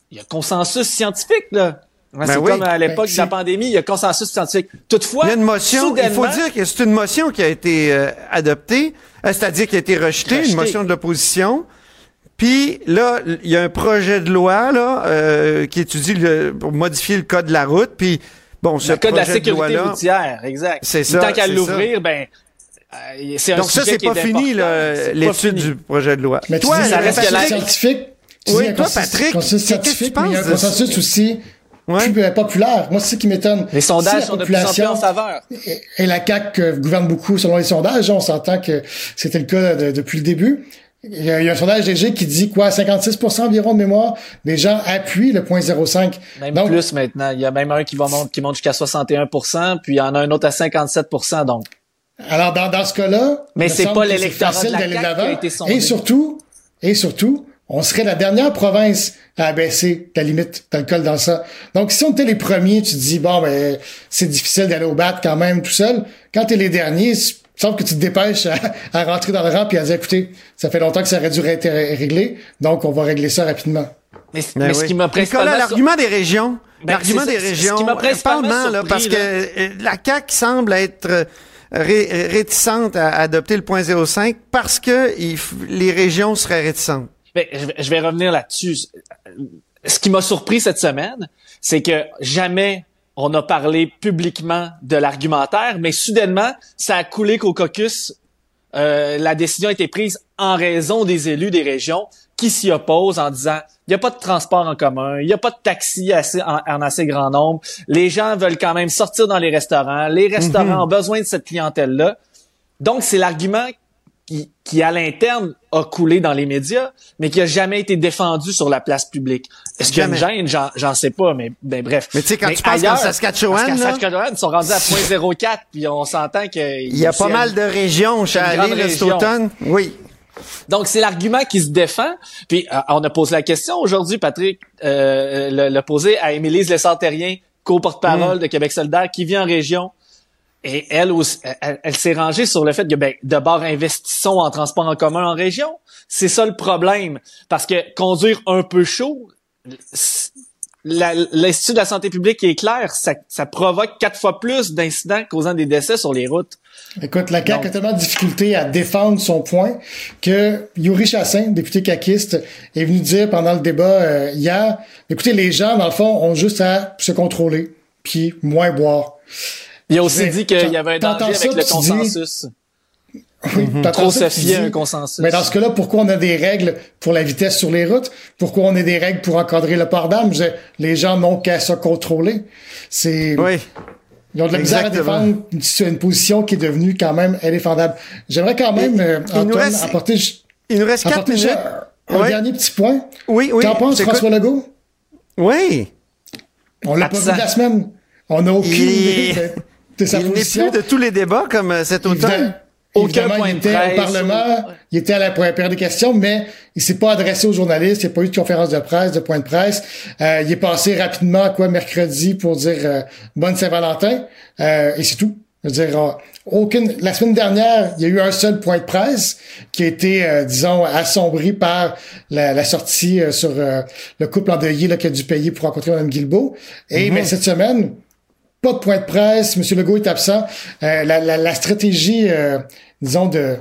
il y a consensus scientifique, là. Ben c'est oui. comme à l'époque Ben, de la pandémie, il y a consensus scientifique. Toutefois, Il y a une motion, il faut soudainement- dire que c'est une motion qui a été euh, adoptée, euh, c'est-à-dire qui a été rejetée, Rejetée. une motion de l'opposition. Puis là, il y a un projet de loi là euh, qui étudie le, pour modifier le code de la route. Puis bon, ce le code de la projet de sécurité loi-là, routière, exact. C'est Puis ça, Tant qu'à c'est l'ouvrir, ben, euh, c'est un donc ça sujet c'est qui est pas fini important. là, C'est pas l'étude fini. du projet de loi. Mais tu toi, dis, ça il y a un reste que la- consensus scientifique. Tu Oui, dis, un toi, consensus- Patrick, consensus qu'est-ce que tu scientifique, penses mais il y a un de ça? consensus aussi Ouais. plus euh, populaire. Moi, c'est ça qui m'étonne. Les sondages Si la sont de plus en plus population- en faveur. Et, et la C A Q euh, gouverne beaucoup selon les sondages. On s'entend que c'était le cas de- depuis le début. Il y, a, il y a un sondage léger qui dit quoi, cinquante-six pour cent environ de mémoire des gens appuient le point zéro cinq. Même Donc, plus maintenant. Il y a même un qui va monter, qui monte jusqu'à soixante et un pour cent, puis il y en a un autre à cinquante-sept pour cent, donc. alors dans, dans ce cas-là, Mais il me c'est semble pas que c'est l'électorat facile de la d'aller C A Q qui a l'avant. été sondé. Et surtout, et surtout, on serait la dernière province à abaisser la limite d'alcool dans ça. Donc, si on était les premiers, tu te dis, bon, ben, c'est difficile d'aller au bat quand même tout seul. Quand t'es les derniers, il semble que tu te dépêches à, à rentrer dans le rang puis à dire, écoutez, ça fait longtemps que ça aurait dû être réglé, donc on va régler ça rapidement. Mais, Ben mais ce oui. qui m'a Nicolas, principalement... l'argument des régions, Ben, l'argument c'est des ça, ce régions, qui m'a principalement parle-moi, là, surpris, parce que là. euh, la C A Q semble être euh, ré- réticente à adopter le point zéro cinq parce que il f- les régions seraient réticentes. Ben, je vais- je vais revenir là-dessus. Ce qui m'a surpris cette semaine, c'est que jamais on a parlé publiquement de l'argumentaire, mais soudainement, ça a coulé qu'au caucus, euh, la décision a été prise en raison des élus des régions qui s'y opposent en disant il n'y a pas de transport en commun, il n'y a pas de taxi assez, en, en assez grand nombre, les gens veulent quand même sortir dans les restaurants, les restaurants Mm-hmm. ont besoin de cette clientèle-là. Donc, c'est l'argument qui, qui, à l'interne, a coulé dans les médias, mais qui a jamais été défendu sur la place publique. Est-ce qu'il y a une Jamais. gêne? J'en, j'en sais pas, mais ben, bref. Mais tu sais, quand Mais tu penses ailleurs, qu'en Saskatchewan, parce qu'à là, Saskatchewan, ils sont rendus à zéro virgule zéro quatre, puis on s'entend que... il y a pas mal de régions, je suis une allé grande là, cet région. automne. Oui. Donc, c'est l'argument qui se défend. Puis, euh, on a posé la question aujourd'hui, Patrick euh, l'a, l'a posé à Émilise Lessard-Terrien, co-porte-parole Mm. de Québec solidaire, qui vit en région. Et elle aussi, elle, elle s'est rangée sur le fait que, ben, d'abord, investissons en transport en commun en région. C'est ça le problème. Parce que conduire un peu chaud, la, l'Institut de la santé publique est clair, ça, ça provoque quatre fois plus d'incidents causant des décès sur les routes. Écoute, la C A Q a tellement de difficulté à défendre son point que Yuri Chassin, député caquiste, est venu dire pendant le débat euh, hier, écoutez, les gens, dans le fond, ont juste à se contrôler, puis moins boire. Il a aussi Mais dit qu'il y avait un t'entends danger ça, avec le puis tu dis- consensus. Oui, t'entends Trop ça, se puis tu fier à dis, un consensus. Mais dans ce cas-là, pourquoi on a des règles pour la vitesse sur les routes? Pourquoi on a des règles pour encadrer le port d'armes? Je- Les gens n'ont qu'à se contrôler. C'est... Oui. Ils ont de la misère à Exactement. défendre une, une position qui est devenue quand même indéfendable. J'aimerais quand même, euh, il nous Antoine, reste- apporter, Il nous reste quatre apporter minutes. un, un Oui. dernier petit point. Oui, oui. Qu'en pense j'écoute. François Legault? Oui. On l'a pas Absent. vu de la semaine. On n'a aucune Il- idée de, de sa Il n'est position. plus de tous les débats comme euh, cet automne. Évidemment, Aucun évidemment, point il de était presse. au Parlement, il était à la période des questions, mais il s'est pas adressé aux journalistes, il n'y a pas eu de conférence de presse, de point de presse. Euh, il est passé rapidement, quoi, mercredi pour dire euh, bonne Saint-Valentin, euh, et c'est tout. Je veux dire, euh, aucune. La semaine dernière, il y a eu un seul point de presse qui a été, euh, disons, assombri par la, la sortie euh, sur euh, le couple endeuillé là, qui a dû payer pour rencontrer Mme Guilbeault. Et mais cette semaine, pas de point de presse. M. Legault est absent. Euh, la, la, la stratégie, euh, disons, de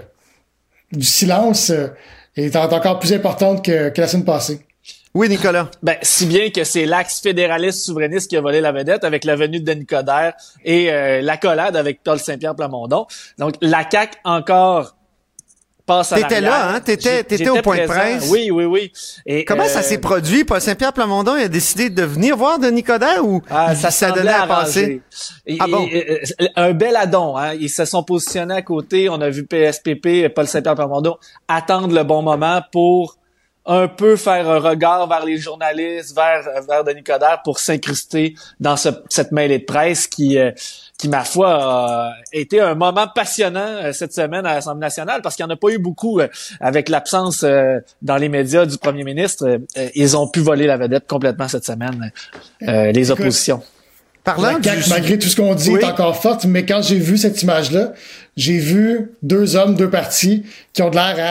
du silence euh, est en- encore plus importante que, que la semaine passée. Oui, Nicolas. Ben, si bien que c'est l'axe fédéraliste souverainiste qui a volé la vedette avec la venue de Denis Coderre et euh, l'accolade avec Paul Saint-Pierre Plamondon. Donc, la C A Q encore passe à T'étais l'arrière. là, hein? T'étais- J'ai- t'étais j'étais au point de présent. presse. Oui, oui, oui. Et, Comment euh, ça s'est produit? Paul Saint-Pierre Plamondon il a décidé de venir voir Denis Coderre ou Ah, ça ça semblait donnait à arrangé. passer? Et- Ah bon? et- et- un bel addon, hein. Ils se sont positionnés à côté. On a vu P S P P, Paul Saint-Pierre Plamondon, attendre le bon moment pour un peu faire un regard vers les journalistes, vers vers Denis Coderre pour s'incruster dans ce, cette mêlée de presse qui, euh, qui ma foi a été un moment passionnant euh, cette semaine à l'Assemblée nationale parce qu'il n'y en a pas eu beaucoup euh, avec l'absence euh, dans les médias du premier ministre. Euh, ils ont pu voler la vedette complètement cette semaine, euh, les Écoute, oppositions. Parlant La C A Q, du... malgré tout ce qu'on dit, Oui. est encore forte, mais quand j'ai vu cette image-là, j'ai vu deux hommes, deux partis qui ont de l'air à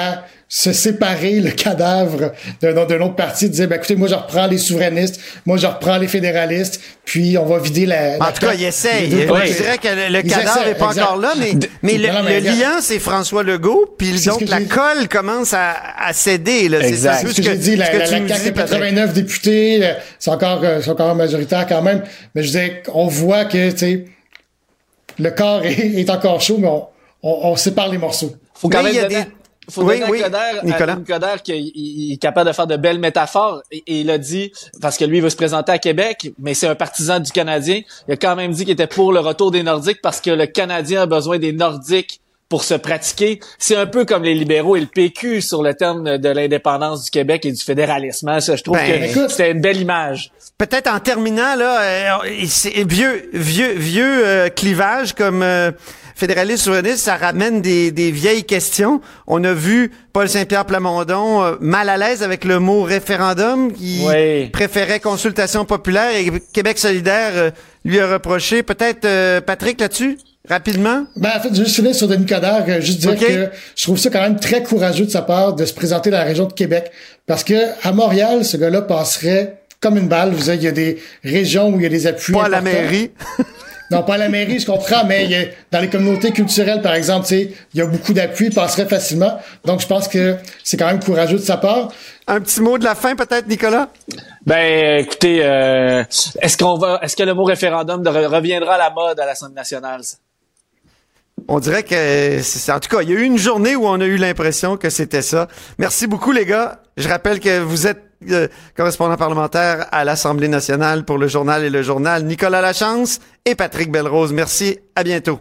se séparer le cadavre d'un, d'un autre parti, dire, ben, écoutez, moi, je reprends les souverainistes, moi, je reprends les fédéralistes, puis on va vider la... En la tout cas, il essaye. deux, Je ouais. dirais que le, le Ils cadavre essaient, n'est pas exact. encore là, mais, mais le, Non, mais le regarde. liant, c'est François Legault, puis C'est donc ce que la j'ai- colle commence à, à céder. Là. C'est Exact. ça, C'est c'est ce que, j'ai dit, la, ce que la, tu la nous C A Q dis, a Patrick. quatre-vingt-neuf députés, euh, c'est encore, euh, c'est encore majoritaire quand même, mais je disais, on voit que, tu sais, le corps est, est encore chaud, mais on, on, on sépare les morceaux. Faut quand Mais même il y a donner, des- faut Oui, donner à oui, Coderre, Nicolas. à Coderre qu'il il est capable de faire de belles métaphores. Et, et il a dit, parce que lui, il veut se présenter à Québec, mais c'est un partisan du Canadien. Il a quand même dit qu'il était pour le retour des Nordiques parce que le Canadien a besoin des Nordiques pour se pratiquer. C'est un peu comme les libéraux et le P Q sur le terme de l'indépendance du Québec et du fédéralisme. hein. Ça, je trouve Ben, que écoute. c'était une belle image. Peut-être en terminant, là, euh, c'est vieux, vieux, vieux euh, clivage comme euh, fédéraliste souverainiste, ça ramène des, des vieilles questions. On a vu Paul Saint-Pierre Plamondon euh, mal à l'aise avec le mot référendum, qui Oui. préférait consultation populaire, et Québec solidaire euh, lui a reproché. Peut-être, euh, Patrick, là-dessus, rapidement? Ben, en fait, juste finir sur Denis Coderre, euh, juste dire Ok. que je trouve ça quand même très courageux de sa part de se présenter dans la région de Québec. Parce que à Montréal, ce gars-là passerait comme une balle. Vous savez, il y a des régions où il y a des appuis Pas à la importants. mairie. Non, pas à la mairie, je comprends, mais il y a, dans les communautés culturelles, par exemple, tu sais, il y a beaucoup d'appui, il passerait facilement. Donc, je pense que c'est quand même courageux de sa part. Un petit mot de la fin, peut-être, Nicolas? Ben, écoutez, euh, est-ce qu'on va, est-ce que le mot référendum de- reviendra à la mode à l'Assemblée nationale? ça? On dirait que c'est, en tout cas, il y a eu une journée où on a eu l'impression que c'était ça. Merci beaucoup, les gars. Je rappelle que vous êtes euh, correspondant parlementaire à l'Assemblée nationale pour le journal et le journal. Nicolas Lachance et Patrick Belrose. Merci. À bientôt.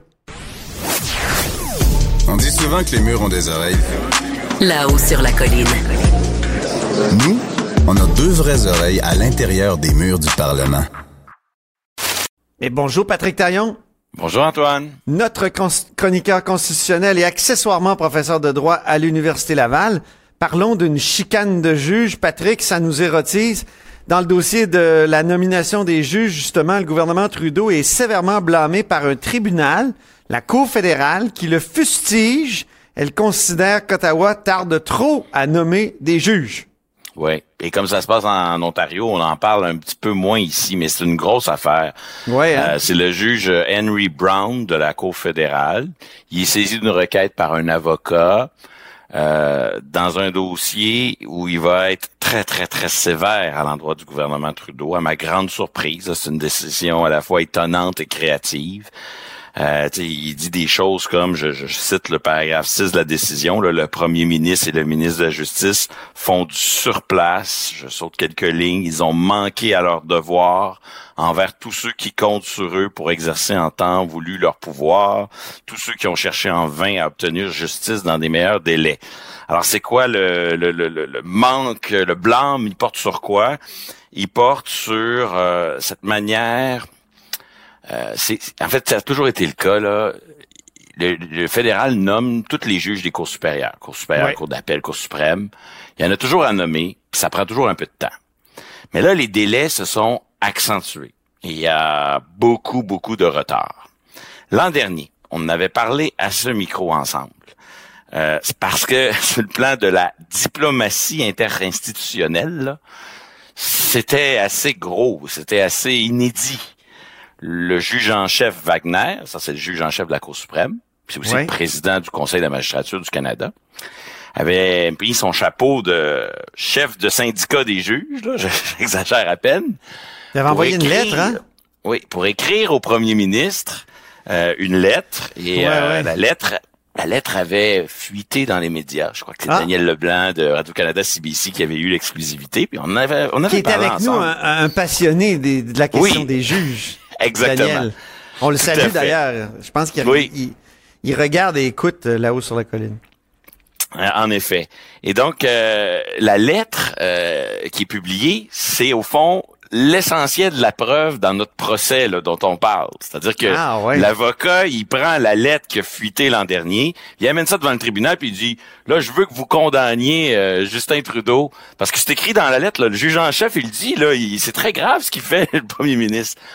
On dit souvent que les murs ont des oreilles. Là-haut sur la colline. Nous, on a deux vraies oreilles à l'intérieur des murs du Parlement. Et bonjour, Patrick Taillon. Bonjour Antoine. Notre cons- chroniqueur constitutionnel et accessoirement professeur de droit à l'Université Laval. Parlons d'une chicane de juges. Patrick, ça nous érotise. Dans le dossier de la nomination des juges, justement, le gouvernement Trudeau est sévèrement blâmé par un tribunal, la Cour fédérale, qui le fustige. Elle considère qu'Ottawa tarde trop à nommer des juges. Oui. Et comme ça se passe en Ontario, on en parle un petit peu moins ici, mais c'est une grosse affaire. Ouais, hein? Euh, c'est le juge Henry Brown de la Cour fédérale. Il est saisi d'une requête par un avocat euh, dans un dossier où il va être très, très, très sévère à l'endroit du gouvernement Trudeau. À ma grande surprise, c'est une décision à la fois étonnante et créative. Euh, il dit des choses comme, je, je cite le paragraphe six de la décision, là, le premier ministre et le ministre de la Justice font du surplace, je saute quelques lignes, ils ont manqué à leur devoir envers tous ceux qui comptent sur eux pour exercer en temps voulu leur pouvoir, tous ceux qui ont cherché en vain à obtenir justice dans des meilleurs délais. Alors c'est quoi le, le, le, le manque, le blâme, il porte sur quoi? Il porte sur euh, cette manière... Euh, c'est, en fait, ça a toujours été le cas, là. Le, le fédéral nomme tous les juges des cours supérieures. Cour supérieure, ouais. Cour d'appel, Cour suprême. Il y en a toujours à nommer, puis ça prend toujours un peu de temps. Mais là, les délais se sont accentués. Il y a beaucoup, beaucoup de retard. L'an dernier, on en avait parlé à ce micro ensemble. Euh, c'est parce que, sur le plan de la diplomatie interinstitutionnelle, là, c'était assez gros, c'était assez inédit. Le juge en chef Wagner, ça c'est le juge en chef de la Cour suprême, puis c'est aussi ouais. le président du Conseil de la magistrature du Canada, avait pris son chapeau de chef de syndicat des juges, là, j'exagère à peine. Il avait envoyé écrire, une lettre, hein? Oui, pour écrire au premier ministre euh, une lettre, et ouais, euh, ouais. la lettre... La lettre avait fuité dans les médias. Je crois que c'est ah. Daniel Leblanc de Radio-Canada C B C qui avait eu l'exclusivité. Puis on avait, on avait Qui était parlé avec ensemble. nous, un, un passionné des, de la question oui. des juges. Exactement. Daniel. On le Tout salue à fait. d'ailleurs. Je pense qu'il oui. il, il regarde et écoute euh, là-haut sur la colline. En effet. Et donc, euh, la lettre euh, qui est publiée, c'est au fond l'essentiel de la preuve dans notre procès là, dont on parle. C'est-à-dire que ah, ouais. l'avocat, il prend la lettre qui a fuité l'an dernier, il amène ça devant le tribunal, puis il dit, là, je veux que vous condamniez euh, Justin Trudeau. Parce que c'est écrit dans la lettre, là, le juge en chef, il dit, là, il, c'est très grave ce qu'il fait, le premier ministre.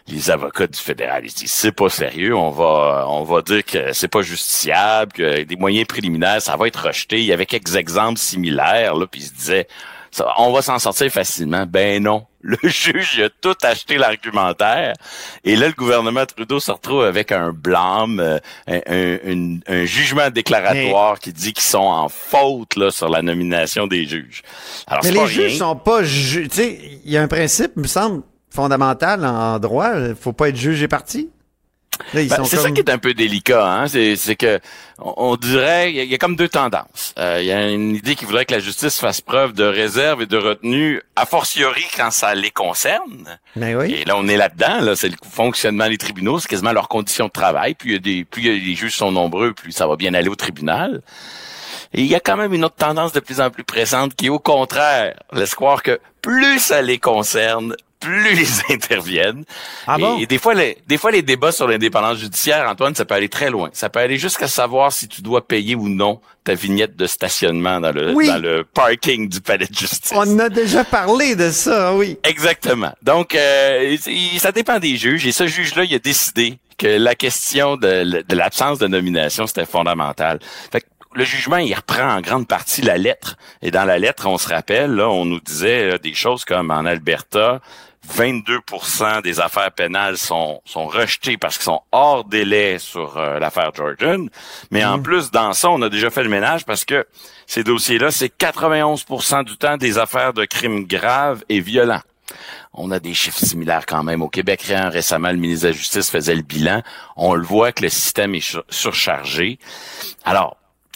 les avocats du fédéral, ils disent c'est pas sérieux, on va on va dire que c'est pas justiciable, que des moyens préliminaires, ça va être rejeté. Il y avait quelques exemples similaires, là, puis ils se disaient ça, on va s'en sortir facilement. Ben non. Le juge il a tout acheté l'argumentaire. Et là, le gouvernement Trudeau se retrouve avec un blâme, un, un, un, un jugement déclaratoire mais, qui dit qu'ils sont en faute là sur la nomination des juges. Alors, mais c'est les pas juges rien. sont pas ju- tu sais, il y a un principe, il me semble, fondamental en droit. Il faut pas être juge et parti. Là, ils Ben, sont c'est comme... ça qui est un peu délicat, hein. C'est, c'est que on, on dirait, il y, y a comme deux tendances. Il euh, y a une idée qui voudrait que la justice fasse preuve de réserve et de retenue, a fortiori quand ça les concerne. Mais oui. Et là, on est là-dedans. Là, c'est le fonctionnement des tribunaux, c'est quasiment leurs conditions de travail. Puis il y a des, plus les juges sont nombreux, plus ça va bien aller au tribunal. Et il y a quand même une autre tendance de plus en plus présente qui est au contraire, laisse croire que plus ça les concerne, plus ils interviennent. Ah bon? Et, et des fois, les, des fois, les débats sur l'indépendance judiciaire, Antoine, ça peut aller très loin. Ça peut aller jusqu'à savoir si tu dois payer ou non ta vignette de stationnement dans le, oui. dans le parking du palais de justice. On a déjà parlé de ça, oui. Exactement. Donc, euh, ça dépend des juges. Et ce juge-là, il a décidé que la question de, de l'absence de nomination, c'était fondamental. Fait que le jugement, il reprend en grande partie la lettre. Et dans la lettre, on se rappelle, là, on nous disait là, des choses comme en Alberta, vingt-deux pour cent des affaires pénales sont sont rejetées parce qu'ils sont hors délai sur euh, l'affaire Jordan. Mais mmh. en plus, dans ça, on a déjà fait le ménage parce que ces dossiers-là, c'est quatre-vingt-onze pour cent du temps des affaires de crimes graves et violents. On a des chiffres similaires quand même. Au Québec, récemment, le ministre de la Justice faisait le bilan. On le voit que le système est surchargé. Alors,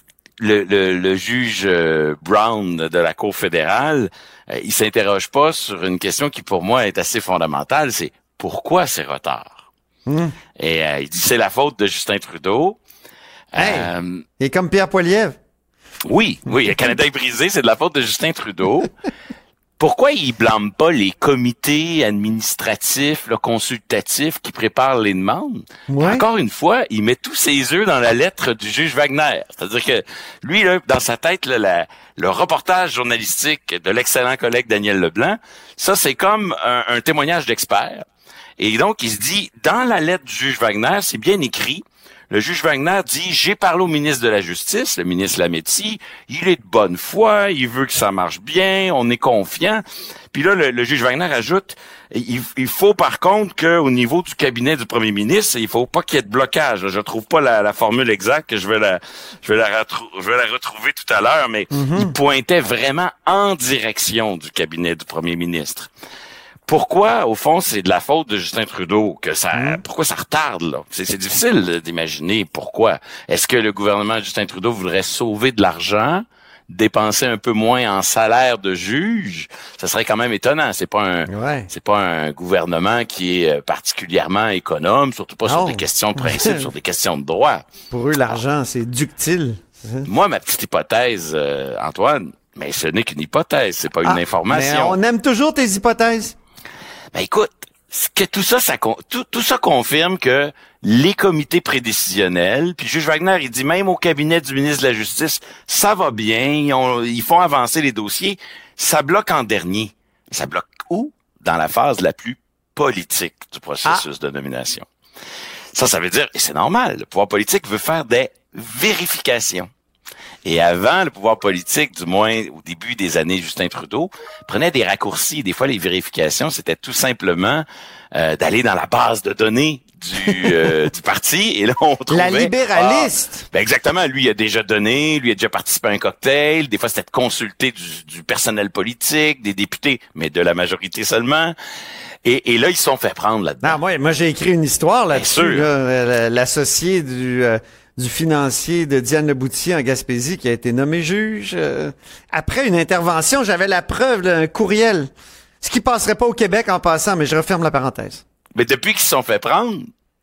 Le, le, le juge euh, Brown de la Cour fédérale, euh, il s'interroge pas sur une question qui pour moi est assez fondamentale, c'est pourquoi ces retards? Mmh. Et euh, il dit c'est la faute de Justin Trudeau. Hey, euh, il est comme Pierre Poilievre. Oui, oui, le Canada est brisé, c'est de la faute de Justin Trudeau. Pourquoi il blâme pas les comités administratifs, là, consultatifs qui préparent les demandes? Ouais. Encore une fois, il met tous ses œufs dans la lettre du juge Wagner. C'est-à-dire que lui, là, dans sa tête, là, la, le reportage journalistique de l'excellent collègue Daniel Leblanc, ça, c'est comme un, un témoignage d'expert. Et donc, il se dit, dans la lettre du juge Wagner, c'est bien écrit. Le juge Wagner dit, j'ai parlé au ministre de la Justice, le ministre Lametti, il est de bonne foi, il veut que ça marche bien, on est confiant. Puis là, le, le juge Wagner ajoute, il, il faut par contre qu'au niveau du cabinet du premier ministre, il faut pas qu'il y ait de blocage. Je trouve pas la, la formule exacte, que je vais la, je vais la, retrou- je vais la retrouver tout à l'heure, mais mm-hmm. il pointait vraiment en direction du cabinet du premier ministre. Pourquoi, au fond, c'est de la faute de Justin Trudeau que ça, mmh. pourquoi ça retarde, là? C'est, c'est difficile d'imaginer pourquoi. Est-ce que le gouvernement de Justin Trudeau voudrait sauver de l'argent, dépenser un peu moins en salaire de juge? Ça serait quand même étonnant. C'est pas un, ouais. c'est pas un gouvernement qui est particulièrement économe, surtout pas non. sur des questions de principe, sur des questions de droit. Pour eux, l'argent, ah. c'est ductile. Moi, ma petite hypothèse, euh, Antoine, mais ce n'est qu'une hypothèse, c'est pas ah, une information. Mais on aime toujours tes hypothèses. Ben écoute, que tout ça, ça tout, tout ça confirme que les comités prédécisionnels, puis le juge Wagner, il dit même au cabinet du ministre de la Justice, ça va bien, ils, ont, ils font avancer les dossiers, ça bloque en dernier. Ça bloque où? Dans la phase la plus politique du processus ah. de nomination. Ça, ça veut dire, et c'est normal, le pouvoir politique veut faire des vérifications. Et avant, le pouvoir politique, du moins au début des années Justin Trudeau, prenait des raccourcis. Des fois, les vérifications, c'était tout simplement euh, d'aller dans la base de données du, euh, du parti. Et là, on trouvait... La libéraliste! Ah, ben exactement. Lui, il a déjà donné. Lui, il a déjà participé à un cocktail. Des fois, c'était de consulter du, du personnel politique, des députés, mais de la majorité seulement. Et, et là, ils se sont fait prendre là-dedans. Non, moi, moi j'ai écrit une histoire là-dessus. Là, l'associé du... Euh... du financier de Diane Leboutier en Gaspésie qui a été nommé juge. Euh, après une intervention, j'avais la preuve d'un courriel. Ce qui passerait pas au Québec en passant, mais je referme la parenthèse. Mais depuis qu'ils se sont fait prendre,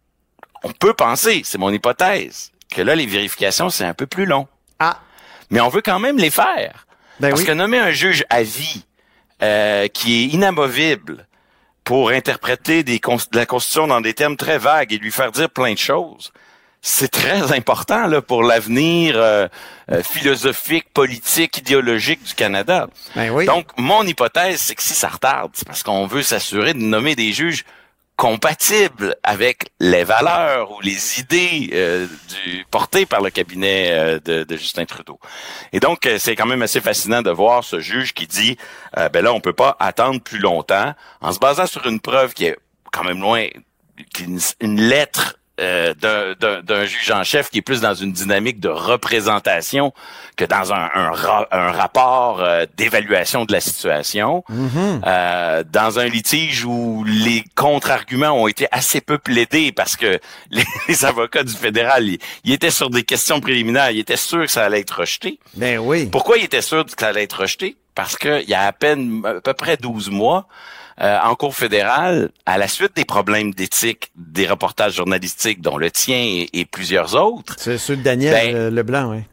on peut penser, c'est mon hypothèse, que là, les vérifications, c'est un peu plus long. Ah. Mais on veut quand même les faire. Ben Parce oui. que nommer un juge à vie euh, qui est inamovible pour interpréter des cons- de la Constitution dans des termes très vagues et lui faire dire plein de choses, c'est très important là pour l'avenir euh, euh, philosophique, politique, idéologique du Canada. Ben oui. Donc, mon hypothèse, c'est que si ça retarde, c'est parce qu'on veut s'assurer de nommer des juges compatible avec les valeurs ou les idées euh, du, portées par le cabinet euh, de, de Justin Trudeau. Et donc, euh, c'est quand même assez fascinant de voir ce juge qui dit euh, ben là, on peut pas attendre plus longtemps, en se basant sur une preuve qui est quand même loin, une, une lettre Euh, d'un, d'un, d'un juge en chef qui est plus dans une dynamique de représentation que dans un, un, ra- un rapport euh, d'évaluation de la situation, mm-hmm. euh, dans un litige où les contre-arguments ont été assez peu plaidés parce que les, les avocats du fédéral, ils, ils étaient sur des questions préliminaires, ils étaient sûrs que ça allait être rejeté. Ben oui. Pourquoi ils étaient sûrs que ça allait être rejeté? Parce qu'il y a à peine à peu près douze mois, Euh, en cour fédérale, à la suite des problèmes d'éthique des reportages journalistiques, dont le tien et, et plusieurs autres. C'est ceux de Daniel ben, euh, Leblanc, oui.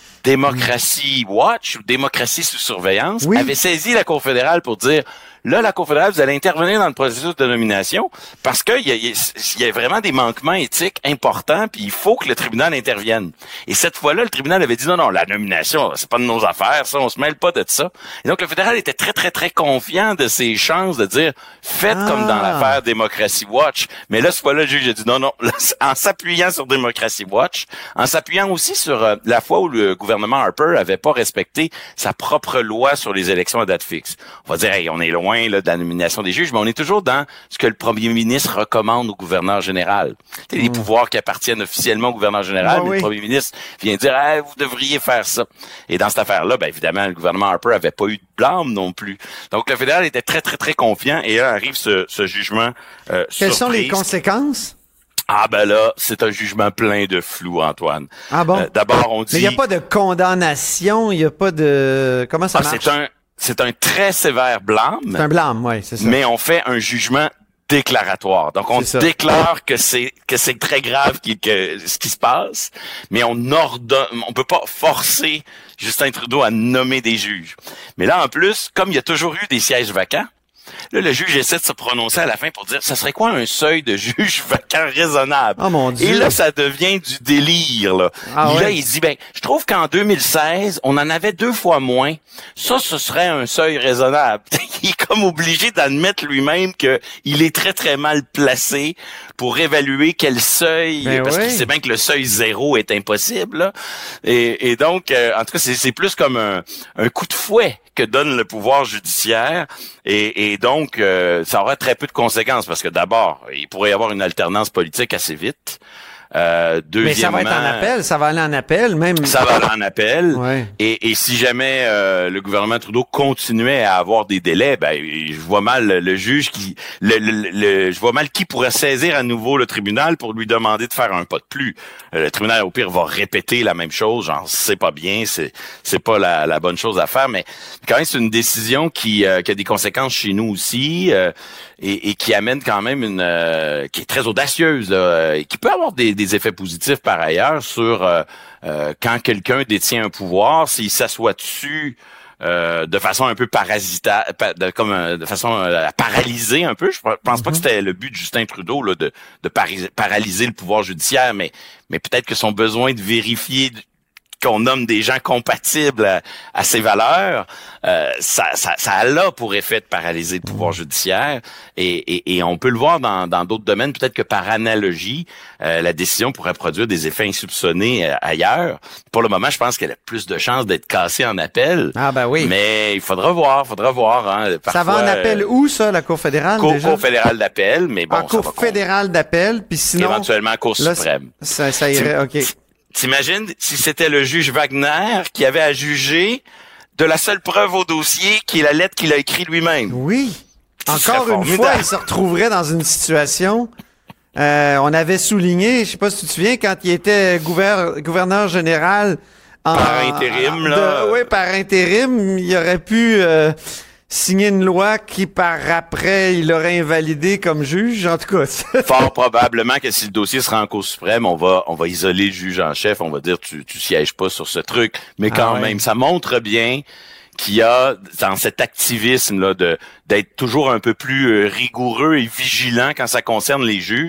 Démocratie Watch ou Démocratie sous surveillance oui. avait saisi la cour fédérale pour dire là, la Cour fédérale, vous allez intervenir dans le processus de nomination parce qu'il y a, il y a vraiment des manquements éthiques importants, puis il faut que le tribunal intervienne. Et cette fois-là, le tribunal avait dit non, non, la nomination, c'est pas de nos affaires, ça, on se mêle pas de ça. Et donc, le fédéral était très, très, très confiant de ses chances de dire faites ah. comme dans l'affaire Démocratie Watch. Mais là, cette fois-là, le juge a dit non, non, là, en s'appuyant sur Démocratie Watch, en s'appuyant aussi sur euh, la fois où le gouvernement Harper avait pas respecté sa propre loi sur les élections à date fixe. On va dire, hey, on est loin là, de la nomination des juges, mais on est toujours dans ce que le premier ministre recommande au gouverneur général. C'est des mmh. pouvoirs qui appartiennent officiellement au gouverneur général, bah, mais oui. le premier ministre vient dire hey, vous devriez faire ça. Et dans cette affaire-là, ben évidemment, le gouvernement Harper avait pas eu de blâme non plus. Donc le fédéral était très, très, très confiant et là arrive ce, ce jugement euh, Quelles surprise. sont les conséquences? Ah ben là, c'est un jugement plein de flou, Antoine. Ah bon? Euh, d'abord, on dit... Mais il n'y a pas de condamnation, il n'y a pas de... Comment ça ah, marche? C'est un... C'est un très sévère blâme. C'est un blâme, oui, c'est ça. Mais on fait un jugement déclaratoire. Donc, on déclare que c'est que c'est très grave qui, que ce qui se passe, mais on ordonne, on peut pas forcer Justin Trudeau à nommer des juges. Mais là, en plus, comme il y a toujours eu des sièges vacants, là, le juge essaie de se prononcer à la fin pour dire, ça serait quoi un seuil de juge vacant raisonnable? Oh mon Dieu. Et là, ça devient du délire, là. Ah, Et là, ouais. il dit, ben, je trouve qu'en deux mille seize, on en avait deux fois moins. Ça, ce serait un seuil raisonnable. Il est comme obligé d'admettre lui-même que il est très, très mal placé pour évaluer quel seuil, ben parce oui. qu'il sait bien que le seuil zéro est impossible, là. Et, et donc, euh, en tout cas, c'est, c'est plus comme un, un coup de fouet que donne le pouvoir judiciaire. Et, et donc, euh, ça aura très peu de conséquences parce que d'abord, il pourrait y avoir une alternance politique assez vite. Euh, deuxièmement, mais ça va être en appel, ça va aller en appel, même. Ça va aller en appel. Ouais. Et, et si jamais euh, le gouvernement Trudeau continuait à avoir des délais, ben je vois mal le, le juge qui, le, le, le, je vois mal qui pourrait saisir à nouveau le tribunal pour lui demander de faire un pas de plus. Euh, le tribunal au pire va répéter la même chose, genre c'est pas bien, c'est c'est pas la, la bonne chose à faire, mais quand même c'est une décision qui, euh, qui a des conséquences chez nous aussi. Euh, Et, et qui amène quand même une euh, qui est très audacieuse là, et qui peut avoir des, des effets positifs par ailleurs sur euh, euh, quand quelqu'un détient un pouvoir, s'il s'assoit dessus euh, de façon un peu parasitaire, de, comme euh, de façon euh, à paralyser un peu. Je pense pas que c'était le but de Justin Trudeau là, de, de pari- paralyser le pouvoir judiciaire, mais mais peut-être que son besoin de vérifier qu'on nomme des gens compatibles à, à ses valeurs, euh, ça, ça, ça a là pour effet de paralyser le pouvoir judiciaire. Et, et, et on peut le voir dans, dans d'autres domaines. Peut-être que par analogie, euh, la décision pourrait produire des effets insoupçonnés euh, ailleurs. Pour le moment, je pense qu'elle a plus de chances d'être cassée en appel. Ah ben oui. Mais il faudra voir, faudra voir. Hein, parfois, ça va en appel euh, où, ça, la Cour fédérale, Cour, déjà? Cour fédérale d'appel, mais bon, en Cour fédérale d'appel, puis sinon... Éventuellement, Cour là, suprême. Ça, ça irait, OK. T'imagines si c'était le juge Wagner qui avait à juger de la seule preuve au dossier qui est la lettre qu'il a écrite lui-même. Oui. Ce Encore une fois, il se retrouverait dans une situation... Euh, on avait souligné, je sais pas si tu te souviens, quand il était gouver- gouverneur général... En, par intérim, de, là. Oui, par intérim, il aurait pu... Euh, signer une loi qui, par après, il aurait invalidé comme juge, en tout cas. Fort probablement que si le dossier sera en Cour suprême, on va on va isoler le juge en chef, on va dire tu tu sièges pas sur ce truc, mais quand ah ouais. même, ça montre bien qu'il y a dans cet activisme là de d'être toujours un peu plus euh, rigoureux et vigilant quand ça concerne les juges,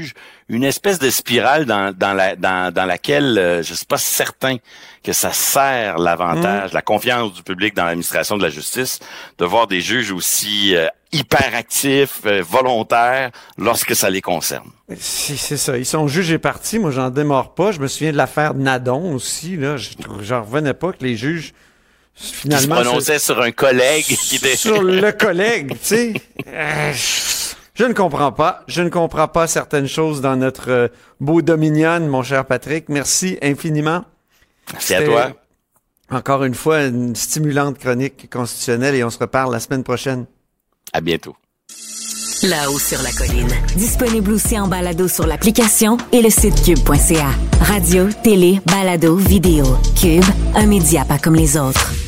une espèce de spirale dans, dans, la, dans, dans laquelle euh, je suis pas certain que ça sert l'avantage, mmh. la confiance du public dans l'administration de la justice, de voir des juges aussi euh, hyperactifs, euh, volontaires, lorsque ça les concerne. C'est, c'est ça. Ils sont jugés partis. Moi, j'en démords pas. Je me souviens de l'affaire Nadon aussi. Là, je, j'en revenais pas que les juges finalement qui se prononçaient sur, sur un collègue qui était sur le collègue. Tu sais, euh, je ne comprends pas. Je ne comprends pas certaines choses dans notre euh, beau Dominion, mon cher Patrick. Merci infiniment. Merci à toi. Encore une fois, une stimulante chronique constitutionnelle et on se reparle la semaine prochaine. À bientôt. Là-haut sur la colline. Disponible aussi en balado sur l'application et le site cube point c a. Radio, télé, balado, vidéo. Cube, un média pas comme les autres.